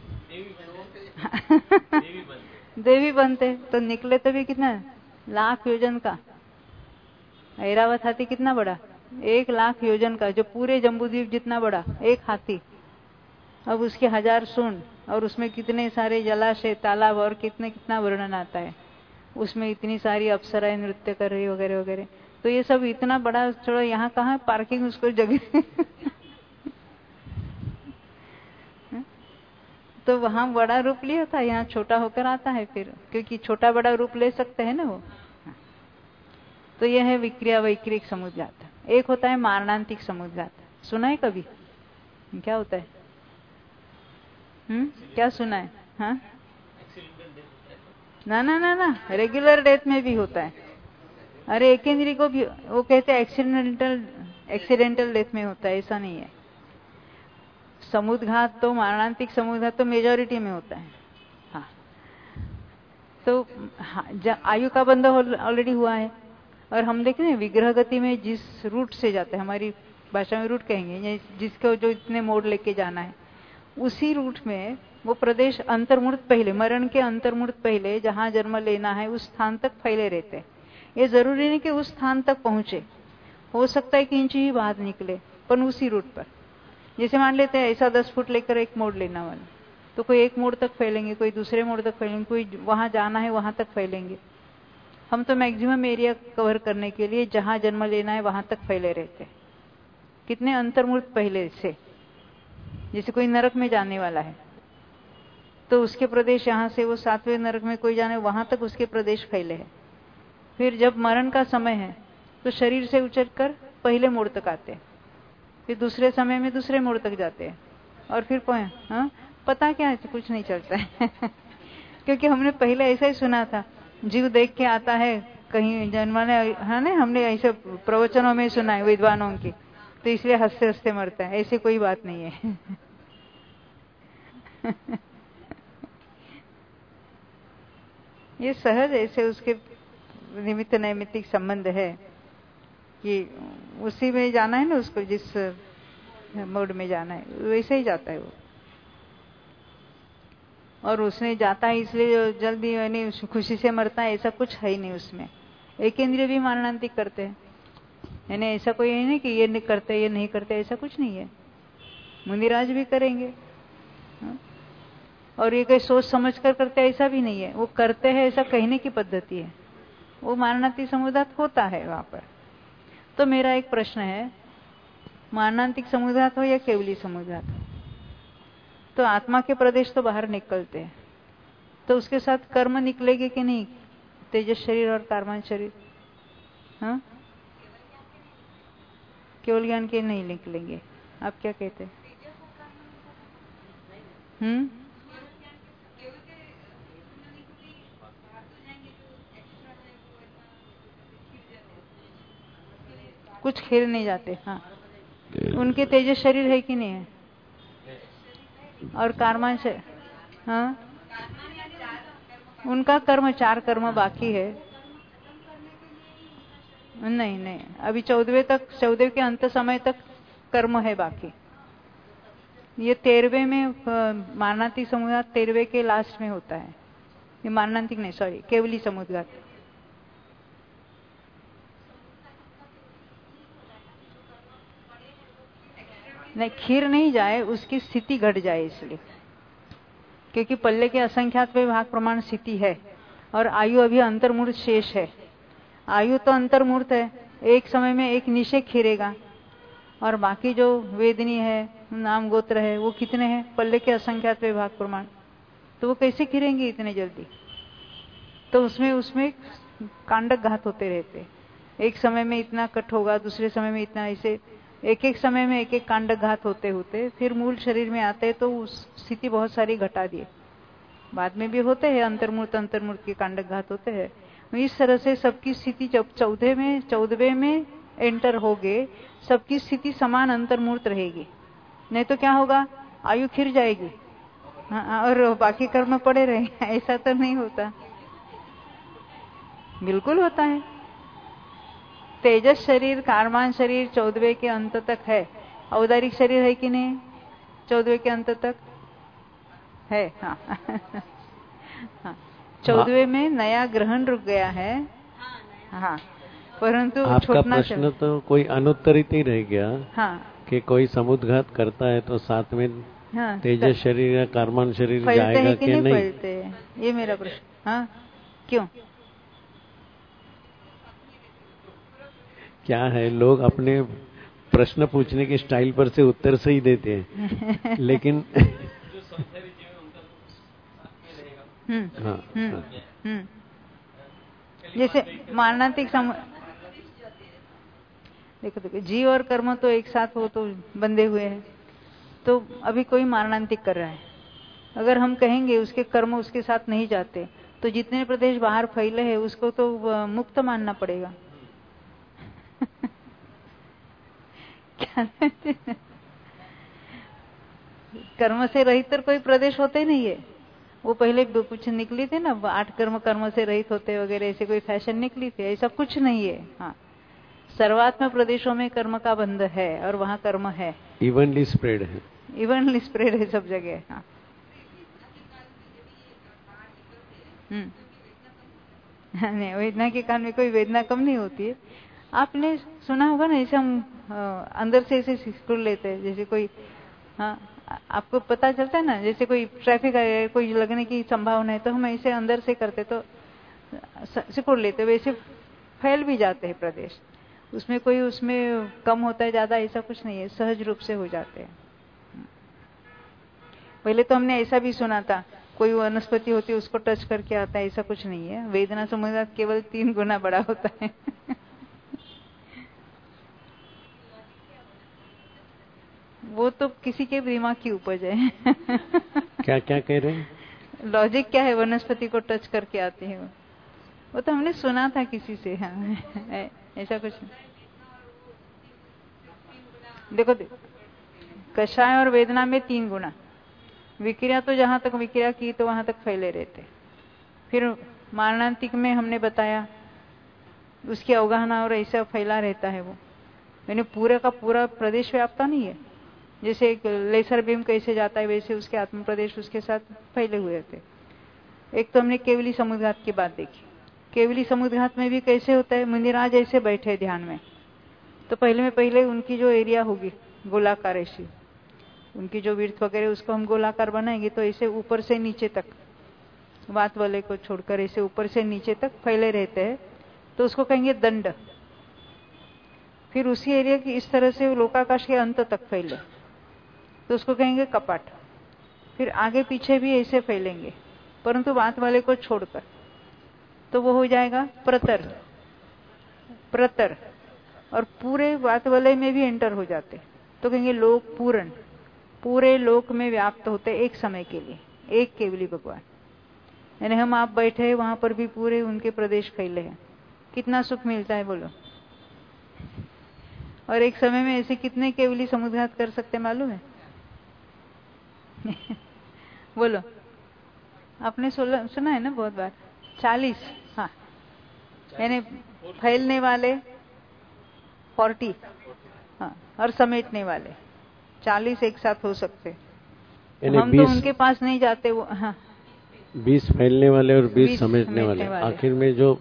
देवी बनते तो निकले तो भी कितना, लाख योजन का। ऐरावत हाथी कितना बड़ा, 1,00,000 योजन का, जो पूरे जम्बूद्वीप जितना बड़ा एक हाथी। अब उसके 1000 सूंड और उसमें कितने सारे जलाशय, तालाब और कितना वर्णन आता है। उसमें इतनी सारी अप्सराएं नृत्य कर रही वगैरह वगैरह। तो ये सब इतना बड़ा, चलो यहाँ कहाँ पार्किंग उसको जगह तो वहां बड़ा रूप लिया था, यहाँ छोटा होकर आता है फिर, क्योंकि छोटा बड़ा रूप ले सकते हैं ना वो। तो यह है विक्रिया वैक्रिक समुद्घात। एक होता है मारणांतिक समुद्घात, सुना है कभी? क्या होता है? क्या सुना है? हाँ, ना ना ना ना, रेगुलर डेथ में भी होता है। अरे एक इंद्री को भी वो कहते हैं एक्सीडेंटल डेथ में होता है, ऐसा नहीं है। समुद्घात तो, मारणांतिक समुद्घात तो मेजॉरिटी में होता है। हाँ, तो हाँ, आयु का बंध ऑलरेडी हुआ है। और हम देखें ना, विग्रह गति में जिस रूट से जाते हैं, हमारी भाषा में रूट कहेंगे, जिसको जो इतने मोड़ लेके जाना है, उसी रूट में वो प्रदेश अंतर्मूर्त पहले, मरण के अंतर्मूर्त पहले जहां जन्म लेना है उस स्थान तक फैले रहते हैं। ये जरूरी नहीं कि उस स्थान तक पहुंचे, हो सकता है कि इंच ही बाद निकले, पर उसी रूट पर। जैसे मान लेते हैं ऐसा 10 फुट लेकर एक मोड़ लेना वाला, तो कोई एक मोड़ तक फैलेंगे, कोई दूसरे मोड़ तक फैलेंगे, कोई वहां जाना है वहां तक फैलेंगे। हम तो मैक्सिमम एरिया कवर करने के लिए जहां जन्म लेना है वहां तक फैले रहते हैं। कितने अंतर्मूर्त पहले से, जैसे कोई नरक में जाने वाला है तो उसके प्रदेश, यहां से वो 7वें नरक में कोई जाने, वहां तक उसके प्रदेश फैले हैं। फिर जब मरण का समय है तो शरीर से उचलकर पहले मोड़ तक आते हैं, फिर दूसरे समय में दूसरे मोड़ तक जाते हैं, और फिर पता क्या है, कुछ नहीं चलता है क्योंकि हमने पहले ऐसा ही सुना था, जीव देख के आता है कहीं जन्माने, है ना, हमने ऐसे प्रवचनों में सुना है विद्वानों की, तो इसलिए हंसते हंसते मरता है। ऐसी कोई बात नहीं है ये सहज ऐसे उसके निमित्त नैमित्तिक संबंध है कि उसी में जाना है ना उसको, जिस मोड में जाना है वैसे ही जाता है वो। और उसने जाता है इसलिए जल्दी यानी खुशी से मरता है, ऐसा कुछ है ही नहीं उसमें। एक इंद्रिय भी मारणांतिक करते हैं, यानी ऐसा कोई है नहीं कि ये नहीं करते ये नहीं करते, ऐसा कुछ नहीं है। मुनिराज भी करेंगे, और ये कोई सोच समझ कर करते ऐसा भी नहीं है, वो करते हैं ऐसा कहने की पद्धति है। वो मारणांतिक समुद्घात होता है वहां पर। तो मेरा एक प्रश्न है, मारणांतिक समुद्घात हो या केवली समुद्घात हो, तो आत्मा के प्रदेश तो बाहर निकलते हैं, तो उसके साथ कर्म निकलेंगे कि नहीं, तेजस शरीर और कार्मान शरीर? हाँ, केवल ज्ञान के नहीं निकलेंगे। आप क्या कहते हैं? कुछ खेल नहीं जाते। हाँ, उनके तेजस शरीर है कि नहीं है? और कार्मान शरीर, हाँ, उनका कर्म 4 कर्म बाकी है। नहीं नहीं, अभी 14वें के अंत समय तक कर्म है बाकी। ये 13वें में मारणांतिक समुद्घात 13वें के लास्ट में होता है। ये मारणांतिक नहीं, सॉरी, केवली समुद्घात। नहीं, खीर नहीं जाए, उसकी स्थिति घट जाए इसलिए, क्योंकि पल्ले के असंख्यात विभाग प्रमाण स्थिति है और आयु अभी अंतर्मूर्त शेष है। आयु तो अंतर्मूर्त है, एक समय में एक निषेक खीरेगा, और बाकी जो वेदनी है, नाम गोत्र है, वो कितने हैं? पल्ले के असंख्यात विभाग प्रमाण, तो वो कैसे खीरेंगे इतने जल्दी? तो उसमें कांडक घात होते रहते, एक समय में इतना कट होगा, दूसरे समय में इतना, ऐसे एक समय में एक कांडक घात होते होते फिर मूल शरीर में आते, तो उस स्थिति बहुत सारी घटा दिए। बाद में भी होते हैं अंतर्मूर्त के कांडक घात होते हैं। इस तरह से सबकी स्थिति जब 14वें में एंटर होगे, सबकी स्थिति समान अंतर्मूर्त रहेगी। नहीं तो क्या होगा, आयु खिर जाएगी, और बाकी कर्म पड़े रहेंगे। ऐसा तो नहीं होता, बिल्कुल होता है। तेजस शरीर, कार्मान शरीर 14वें के अंत तक है, औदारिक शरीर है कि नहीं? 14वें के अंत तक है। हाँ हाँ, 14वें में नया ग्रहण रुक गया है। हाँ, परंतु आपका प्रश्न तो कोई अनुत्तरित ही रह गया। हाँ, कि कोई समुद्घात करता है तो साथ में हाँ, तेजस शरीर या कार्बन शरीर फैलते जाएगा है कि नहीं? फैलते है, ये मेरा प्रश्न। हाँ, क्यों? क्या है, लोग अपने प्रश्न पूछने के स्टाइल पर से उत्तर सही देते हैं लेकिन हाँ, जैसे मारणांतिक देखो जीव और कर्म तो एक साथ हो तो बंधे हुए हैं, तो अभी कोई मारणांतिक कर रहा है, अगर हम कहेंगे उसके कर्म उसके साथ नहीं जाते तो जितने प्रदेश बाहर फैले हैं उसको तो मुक्त मानना पड़ेगा। क्या कर्म से रहित कोई प्रदेश होते नहीं है। वो पहले कुछ निकली थी ना, 8 कर्म से रहित होते वगैरह, ऐसे कोई फैशन निकली थी, ऐसा कुछ नहीं है। हाँ, सर्वात्म प्रदेशों में कर्म का बंध है और वहाँ कर्म है, इवनली स्प्रेड है, इवनली स्प्रेड है सब जगह। हाँ, नहीं, वेदना के कान में कोई वेदना कम नहीं होती है। आपने सुना होगा ना, ऐसे हम अंदर से ऐसे सिकुड़ लेते हैं, जैसे कोई, हाँ, आपको पता चलता है ना, जैसे कोई ट्रैफिक है, कोई लगने की संभावना है तो हम ऐसे अंदर से करते तो सिकुड़ लेते, वैसे फैल भी जाते हैं प्रदेश। उसमें कोई उसमें कम होता है ज्यादा ऐसा कुछ नहीं है, सहज रूप से हो जाते हैं। पहले तो हमने ऐसा भी सुना था, कोई वनस्पति होती है उसको टच करके आता है, ऐसा कुछ नहीं है। वेदना समुद्र केवल 3 गुना बड़ा होता है। वो तो किसी के दिमाग की उपज है। क्या क्या कह रहे हैं? लॉजिक क्या है, वनस्पति को टच करके आती है वो तो हमने सुना था किसी से। हाँ, ऐसा कुछ नहीं। देखो कषाय और वेदना में 3 गुना, विक्रिया तो जहां तक विक्रिया की तो वहां तक फैले रहते। फिर मारणांतिक में हमने बताया उसकी अवगाहना और ऐसा फैला रहता है वो, यानी पूरे का पूरा प्रदेश व्यापता नहीं है। जैसे एक लेसर बीम कैसे जाता है वैसे उसके आत्म प्रदेश उसके साथ फैले हुए थे। एक तो हमने केवली समुद्घात की बात देखी। केवली समुद्घात में भी कैसे होता है, मुनिराज ऐसे बैठे ध्यान में, तो पहले उनकी जो एरिया होगी गोलाकार ऐसी, उनकी जो विड्थ वगैरह उसको हम गोलाकार बनाएंगे तो ऐसे ऊपर से नीचे तक, वात वाले को छोड़कर ऐसे ऊपर से नीचे तक फैले रहते हैं, तो उसको कहेंगे दंड। फिर उसी एरिया की इस तरह से लोकाकाश के अंत तक फैले तो उसको कहेंगे कपाट। फिर आगे पीछे भी ऐसे फैलेंगे परंतु वात वाले को छोड़कर, तो वो हो जाएगा प्रतर। प्रतर और पूरे वात वाले में भी एंटर हो जाते तो कहेंगे लोक पूर्ण, पूरे लोक में व्याप्त होते एक समय के लिए, एक केवली भगवान। यानी हम आप बैठे हैं वहां पर भी पूरे उनके प्रदेश फैले हैं। कितना सुख मिलता है बोलो। और एक समय में ऐसे कितने केवली समुद्घात कर सकते मालूम है? बोलो, आपने सुना है ना बहुत बार, 40। हाँ, यानी फैलने वाले 40, हाँ, और समेटने वाले 40 एक साथ हो सकते। हम तो उनके पास नहीं जाते वो। हाँ, 20 फैलने वाले और 20 समेटने वाले। आखिर में जो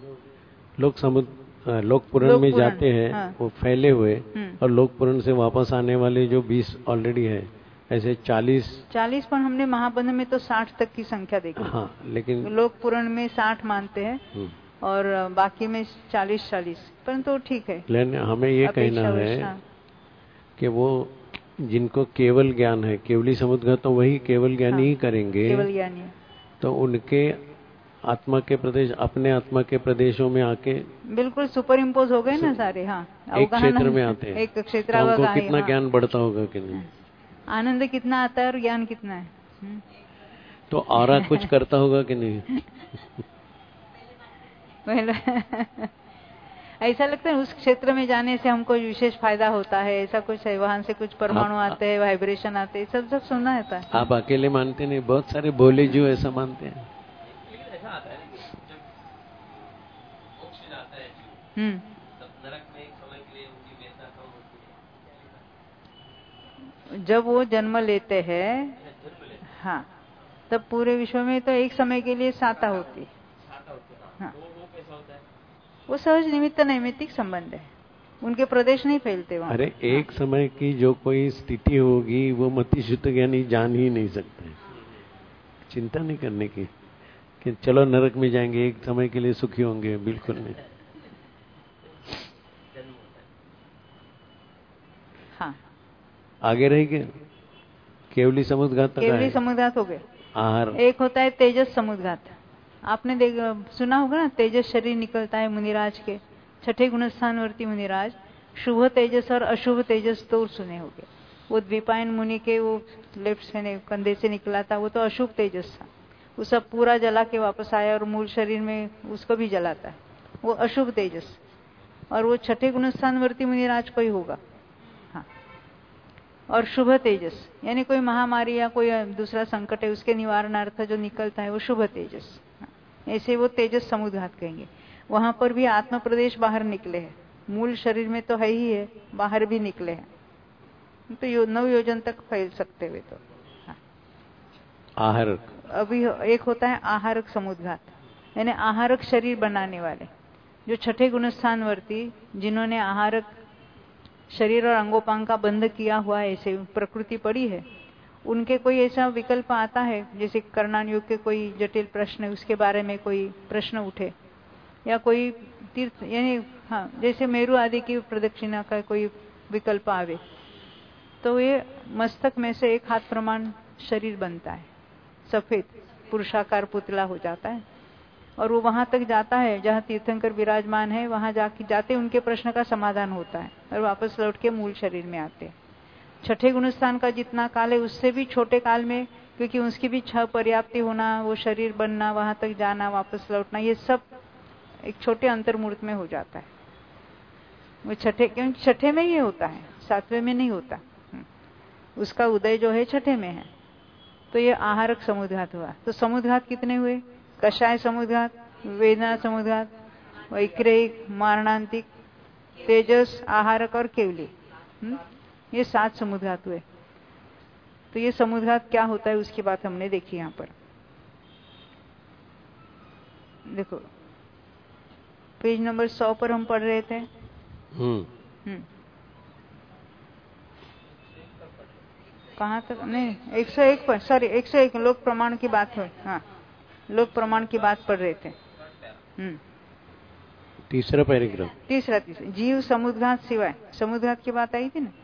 लोक पुराण में जाते हैं, हाँ, वो फैले हुए, और लोक पुराण से वापस आने वाले जो 20 ऑलरेडी है, ऐसे 40 पर हमने महाबंध में तो 60 तक की संख्या देखी। हाँ, लेकिन लोक पुराण में 60 मानते हैं और बाकी में 40, परंतु ठीक है। लेकिन हमें ये कहना है कि वो जिनको केवल ज्ञान है, केवली समुद्र तो वही केवल ज्ञानी ही करेंगे, केवल ज्ञानी, तो उनके आत्मा के प्रदेश अपने आत्मा के प्रदेशों में आके बिल्कुल सुपर इम्पोज हो गए ना सारे। हाँ, एक क्षेत्र में आते हैं, एक क्षेत्र, तो उनको कितना ज्ञान बढ़ता होगा कि नहीं, आनंद कितना आता है और ज्ञान कितना है, तो और कुछ करता होगा कि नहीं। ऐसा लगता है उस क्षेत्र में जाने से हमको विशेष फायदा होता है, ऐसा कुछ है, वहां से कुछ परमाणु आते हैं, वाइब्रेशन आते हैं, सब सुनना होता है। आप अकेले मानते नहीं, बहुत सारे भोले जो ऐसा मानते हैं। जब वो जन्म लेते हैं, हाँ, तब पूरे विश्व में तो एक समय के लिए साता होती। हाँ, वो सहज निमित्त नैमित्तिक संबंध है, उनके प्रदेश नहीं फैलते वहाँ। अरे एक समय की जो कोई स्थिति होगी वो मति शुद्ध ज्ञानी जान ही नहीं सकते। चिंता नहीं करने की कि चलो नरक में जाएंगे, एक समय के लिए सुखी होंगे, बिल्कुल नहीं। हाँ, आगे रहेगी केवली समुद्घात। केवली समुद्घात हो गए। आहार एक होता है तेजस समुद्घात। आपने सुना होगा ना, तेजस शरीर निकलता है मुनिराज के, छठे गुणस्थानवर्ती मुनिराज। शुभ तेजस और अशुभ तेजस तो सुने होंगे। वो द्विपायन मुनि के वो लेफ्ट से कंधे से निकला था, वो तो अशुभ तेजस था। वो सब पूरा जला के वापस आया और मूल शरीर में उसको भी जलाता है, वो अशुभ तेजस। और वो छठे गुणस्थानवर्ती मुनिराज को ही होगा। हाँ, और शुभ तेजस यानी कोई महामारी या कोई दूसरा संकट है उसके निवारणार्थ जो निकलता है वो शुभ तेजस। ऐसे वो तेजस समुद्घात कहेंगे। वहां पर भी आत्म प्रदेश बाहर निकले हैं, मूल शरीर में तो है ही है, बाहर भी निकले हैं, तो 9 योजन तक फैल सकते हुए तो। हाँ। आहारक। अभी एक होता है आहारक समुद्घात, यानी आहारक शरीर बनाने वाले, जो छठे गुणस्थानवर्ती, जिन्होंने आहारक शरीर और अंगोपांग का बंध किया हुआ ऐसे प्रकृति पड़ी है, उनके कोई ऐसा विकल्प आता है, जैसे कर्णान युग के कोई जटिल प्रश्न, उसके बारे में कोई प्रश्न उठे, या कोई तीर्थ यानी हाँ जैसे मेरु आदि की प्रदक्षिणा का कोई विकल्प आवे, तो ये मस्तक में से एक हाथ प्रमाण शरीर बनता है, सफेद पुरुषाकार पुतला हो जाता है, और वो वहां तक जाता है जहाँ तीर्थंकर विराजमान है, वहां जाते उनके प्रश्न का समाधान होता है और वापस लौट के मूल शरीर में आते हैं। छठे गुणस्थान का जितना काल है उससे भी छोटे काल में, क्योंकि उसकी भी 6 पर्याप्ति होना, वो शरीर बनना, वहां तक जाना, वापस लौटना, ये सब एक छोटे अंतर्मूर्त में हो जाता है। वो क्योंकि छठे में ही होता है, 7वें में नहीं होता। उसका उदय जो है छठे में है। तो ये आहारक समुद्घात हुआ। तो समुद्घात कितने हुए? कषाय समुद्घात, वेदना समुद्घात, वैक्रिक, मारणांतिक, तेजस, आहारक और केवली, ये 7 समुद्घात हुए। तो ये समुद्घात क्या होता है उसकी बात हमने देखी। यहाँ पर देखो, पेज नंबर 100 पर हम पढ़ रहे थे। कहाँ तक? नहीं, 101 पर, सॉरी 101 लोक प्रमाण की बात है। हाँ, लोक प्रमाण की बात पढ़ रहे थे। तीसरा पैराग्राफ, तीसरा जीव समुद्घात सिवाय, समुद्घात की बात आई थी ना।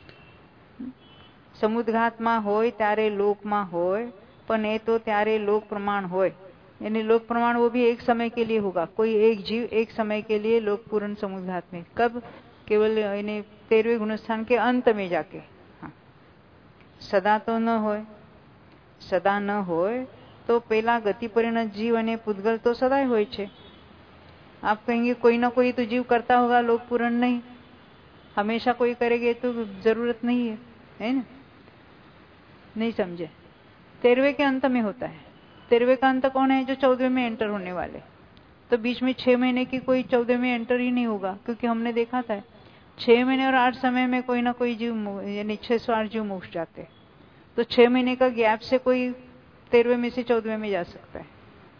समुद्घातમાં હોય ત્યારે લોકમાં હોય, પણ એ तो ત્યારે लोक प्रमाण હોય, यानी लोक प्रमाण वो भी एक समय के लिए होगा। कोई एक जीव एक समय के लिए लोक पूर्ण समुद्घात में, कब? केवल यानी 13वें गुणस्थान के अंत में जाके। हाँ, सदा तो न होय, सदा न होय तो पेला गति परिणत जीव અને पुद्गल तो सदाय होय छे। आप कहेंगे कोई ना कोई तो जीव करता होगा लोक पूर्ण, नहीं, हमेशा कोई करेंगे तो जरूरत नहीं है ना? नहीं समझे? 13वें के अंत में होता है। 13वें का अंत कौन है? जो 14वें में एंटर होने वाले। तो बीच में 6 महीने की कोई 14वें में एंटर ही नहीं होगा, क्योंकि हमने देखा था 6 महीने और 8 समय में कोई ना कोई जीव यानी 608 जीव मोक्ष जाते। तो 6 महीने का गैप से कोई 13वें में से 14वें में जा सकता है।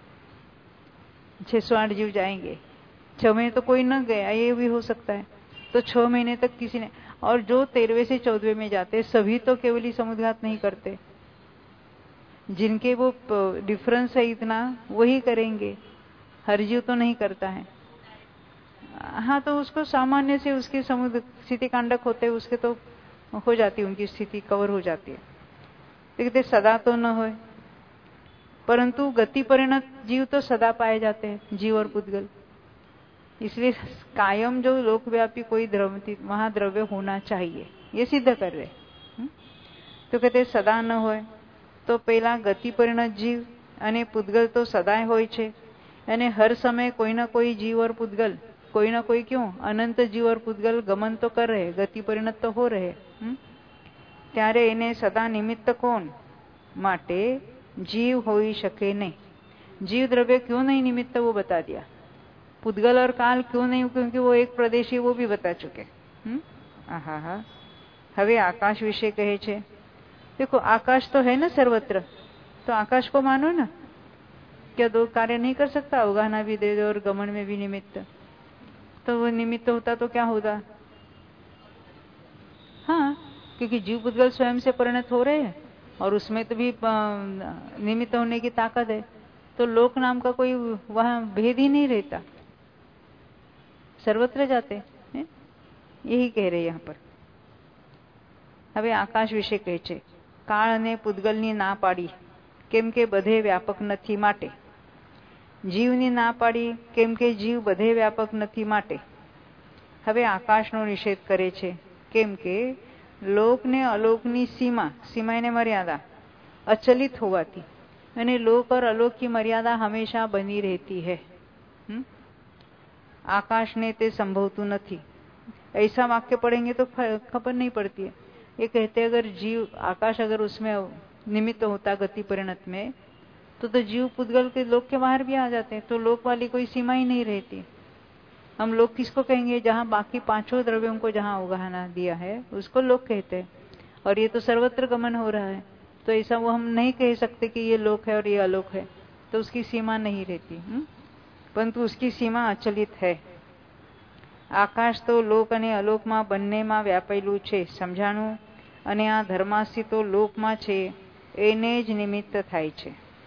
608 जीव जाएंगे, 6 महीने तो कोई न गया, ये भी हो सकता है। तो 6 महीने तक किसी ने, और जो 13वें से 14वें में जाते सभी तो केवली समुद्घात नहीं करते, जिनके वो डिफरेंस है इतना वही करेंगे, हर जीव तो नहीं करता है। हाँ, तो उसको सामान्य से उसके समुद्र स्थिति कांडक होते उसके तो हो जाती, उनकी स्थिति कवर हो जाती है। तो कहते सदा तो न हो, परंतु गति परिणत जीव तो सदा पाए जाते हैं, जीव और पुद्गल। इसलिए कायम जो लोकव्यापी कोई द्रव्य, वहां द्रव्य होना चाहिए, ये सिद्ध कर रहे। तो कहते सदा न होय तो पेला गति परिणत जीव અને पुद्गल तो सदाय होय छे, અને हर समय कोई ना कोई जीव और पुद्गल, कोई ना कोई क्यों, अनंत जीव और पुद्गल गमन तो कर रहे, गति परिणत तो हो रहे। त्यारे एने सदा निमित्त कोण माटे जीव होई शके नहीं। जीव द्रव्य क्यों नहीं निमित्त वो बता दिया। पुद्गल और काल क्यों नहीं, क्योंकि वो एक प्रदेशी, वो भी बता चुके। आहा, हवे आकाश विषय कहे छे। देखो आकाश तो है ना सर्वत्र, तो आकाश को मानो ना। क्या दो कार्य नहीं कर सकता? उगाना भी दे दो और गमन में भी निमित्त। तो वो निमित्त होता तो क्या होता? हाँ, क्योंकि जीव पुद्गल स्वयं से परिणत हो रहे हैं और उसमें तो भी निमित्त होने की ताकत है, तो लोक नाम का कोई वहां भेद ही नहीं रहता, सर्वत्र जाते हैं। यही कह रहे यहाँ पर। હવે આકાશ વિશે કહે છે, કાળ અને પૂતગલની ના પાડી કેમ કે બધે વ્યાપક નથી માટે, જીવની ના પાડી કેમ કે જીવ બધે વ્યાપક નથી માટે। હવે આકાશનો નિષેધ કરે છે કેમ કે લોક ને અલોકની સીમા, સીમા એને મર્યાદા અચલિત હોવાથી, અને લોક और अलोक की मर्यादा हमेशा बनी रहती है। आकाश ने ते संभवतु नहीं। ऐसा वाक्य पढ़ेंगे तो खबर नहीं पड़ती है। ये कहते अगर जीव आकाश अगर उसमें निमित्त होता गति परिणत में, तो जीव पुद्गल के लोक के बाहर भी आ जाते हैं, तो लोक वाली कोई सीमा ही नहीं रहती। हम लोग किसको कहेंगे? जहां बाकी पांचों द्रव्यों को जहां उगाना दिया है उसको लोक कहते हैं। और ये तो सर्वत्र गमन हो रहा है, तो ऐसा वो हम नहीं कह सकते कि ये लोक है और ये अलोक है, तो उसकी सीमा नहीं रहती। परंतु उसकी सीमा अचलित है। आकाश तो लोक અને અલોકમાં બંનેમાં વ્યાપેલું છે સમજાણું, અને આ ધર્માસી તો લોકમાં છે એને જ નિમિત્ત થાય છે।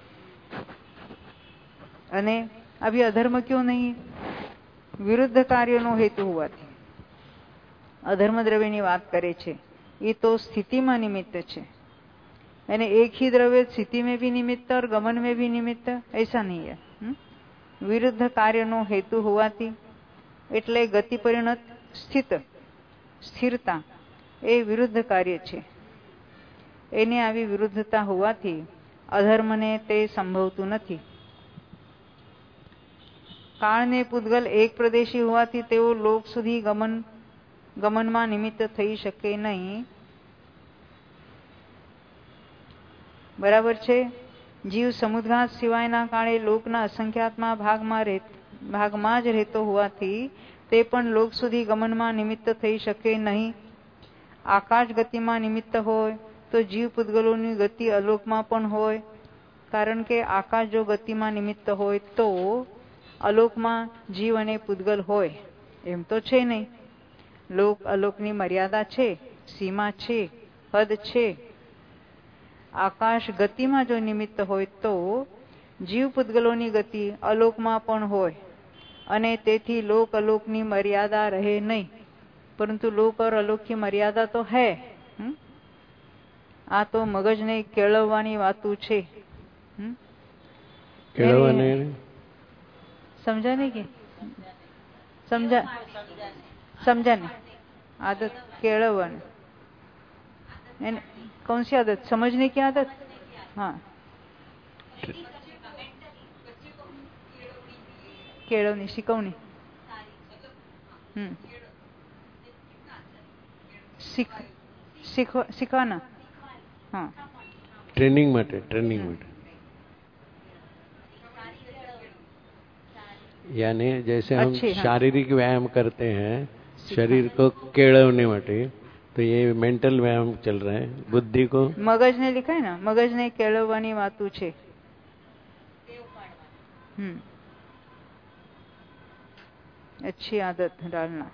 અને અભી અધર્મ ક્यों નહીં? વિરુદ્ધ કાર્યનો હેતુ હોવાથી અધર્મ દ્રવ્યની વાત કરે છે। એ તો સ્થિતિમાં નિમિત્ત છે, અને એક ही द्रव्य स्थिति में भी निमित्त और गमन में भी निमित्त, ऐसा नहीं है। विरुद्ध કાર્યનો હેતુ હોવાથી એટલે ગતિ પરિણત સ્થિત સ્થિરતા એ વિરુદ્ધ કાર્ય છે। એને આવી વિરુદ્ધતા હોવાથી અધર્મને તે સંભવતું નથી। કાળને પૂતગલ એક પ્રદેશી હોવાથી તેઓ લોક સુધી ગમનમાં નિમિત્ત થઈ શકે નહીં। બરાબર છે। જીવ સમુદ્ઘાત સિવાયના કાળે લોકના અસંખ્યાતમાં ભાગમાં જ રહેતો હોવાથી તે પણ લોક સુધી ગમનમાં નિમિત્ત થઈ શકે નહીં। આકાશ ગતિમાં નિમિત્ત હોય તો જીવ પુદ્ગલોની ગતિ અલોકમાં પણ હોય, કારણ કે આકાશ જો ગતિમાં નિમિત્ત હોય તો અલોકમાં જીવ અને પુદ્ગલ હોય એમ તો છે નહીં। લોક અલોકની મર્યાદા છે, સીમા છે, હદ છે। આકાશ ગતિમાં જો નિમિત્ત હોય તો જીવ પુદ્ગલોની ગતિ અલોકમાં પણ હોય, અને તેથી लोक अलोकनी मर्यादा रहे नहीं, परंतु लोक और अलोक की मर्यादा तो है। आ तो मगज ने केळववानी वातू छे। समझा नहीं कि समझा नहीं? आदत केळववानी, कौन सी आदत? समझने की आदत। हाँ, केळवणी शिकवणी, सिखाना। हाँ, ट्रेनिंग માટે। यानी जैसे हम शारीरिक व्यायाम करते हैं शरीर को केळवने માટે, तो ये मेंटल व्यायाम चल रहा है। बुद्धि को मगज ने लिखा है ना, मगज ने केळवવાની વાતું છે। अच्छी आदत डालना।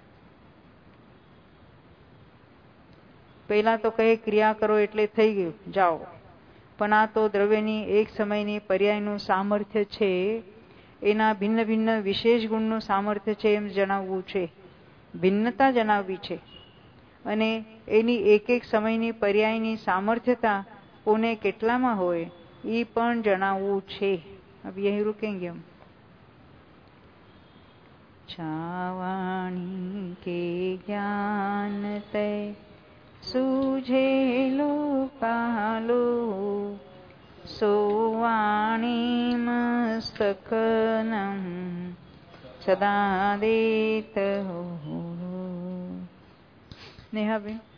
पहला तो कहे क्रिया करो એટલે થઈ ગયું, જાઓ। પણ આ તો દ્રવ્યની એક સમયની પર્યાયનું સામર્થ્ય છે, એના ભિન્ન ભિન્ન વિશેષ ગુણનું સામર્થ્ય છે એમ જણાવવું છે, ભિન્નતા જણાવવી છે। અને એની એક એક સમયની પર્યાયની સામર્થ્યતા કોને કેટલામાં હોય એ પણ જણાવવું છે। अब यही रुकेंगे हम। छावाणी के ज्ञान तय सूझे लोकालो, सोवाणी मस्तकनम सदा देत हो। नेहा बेन।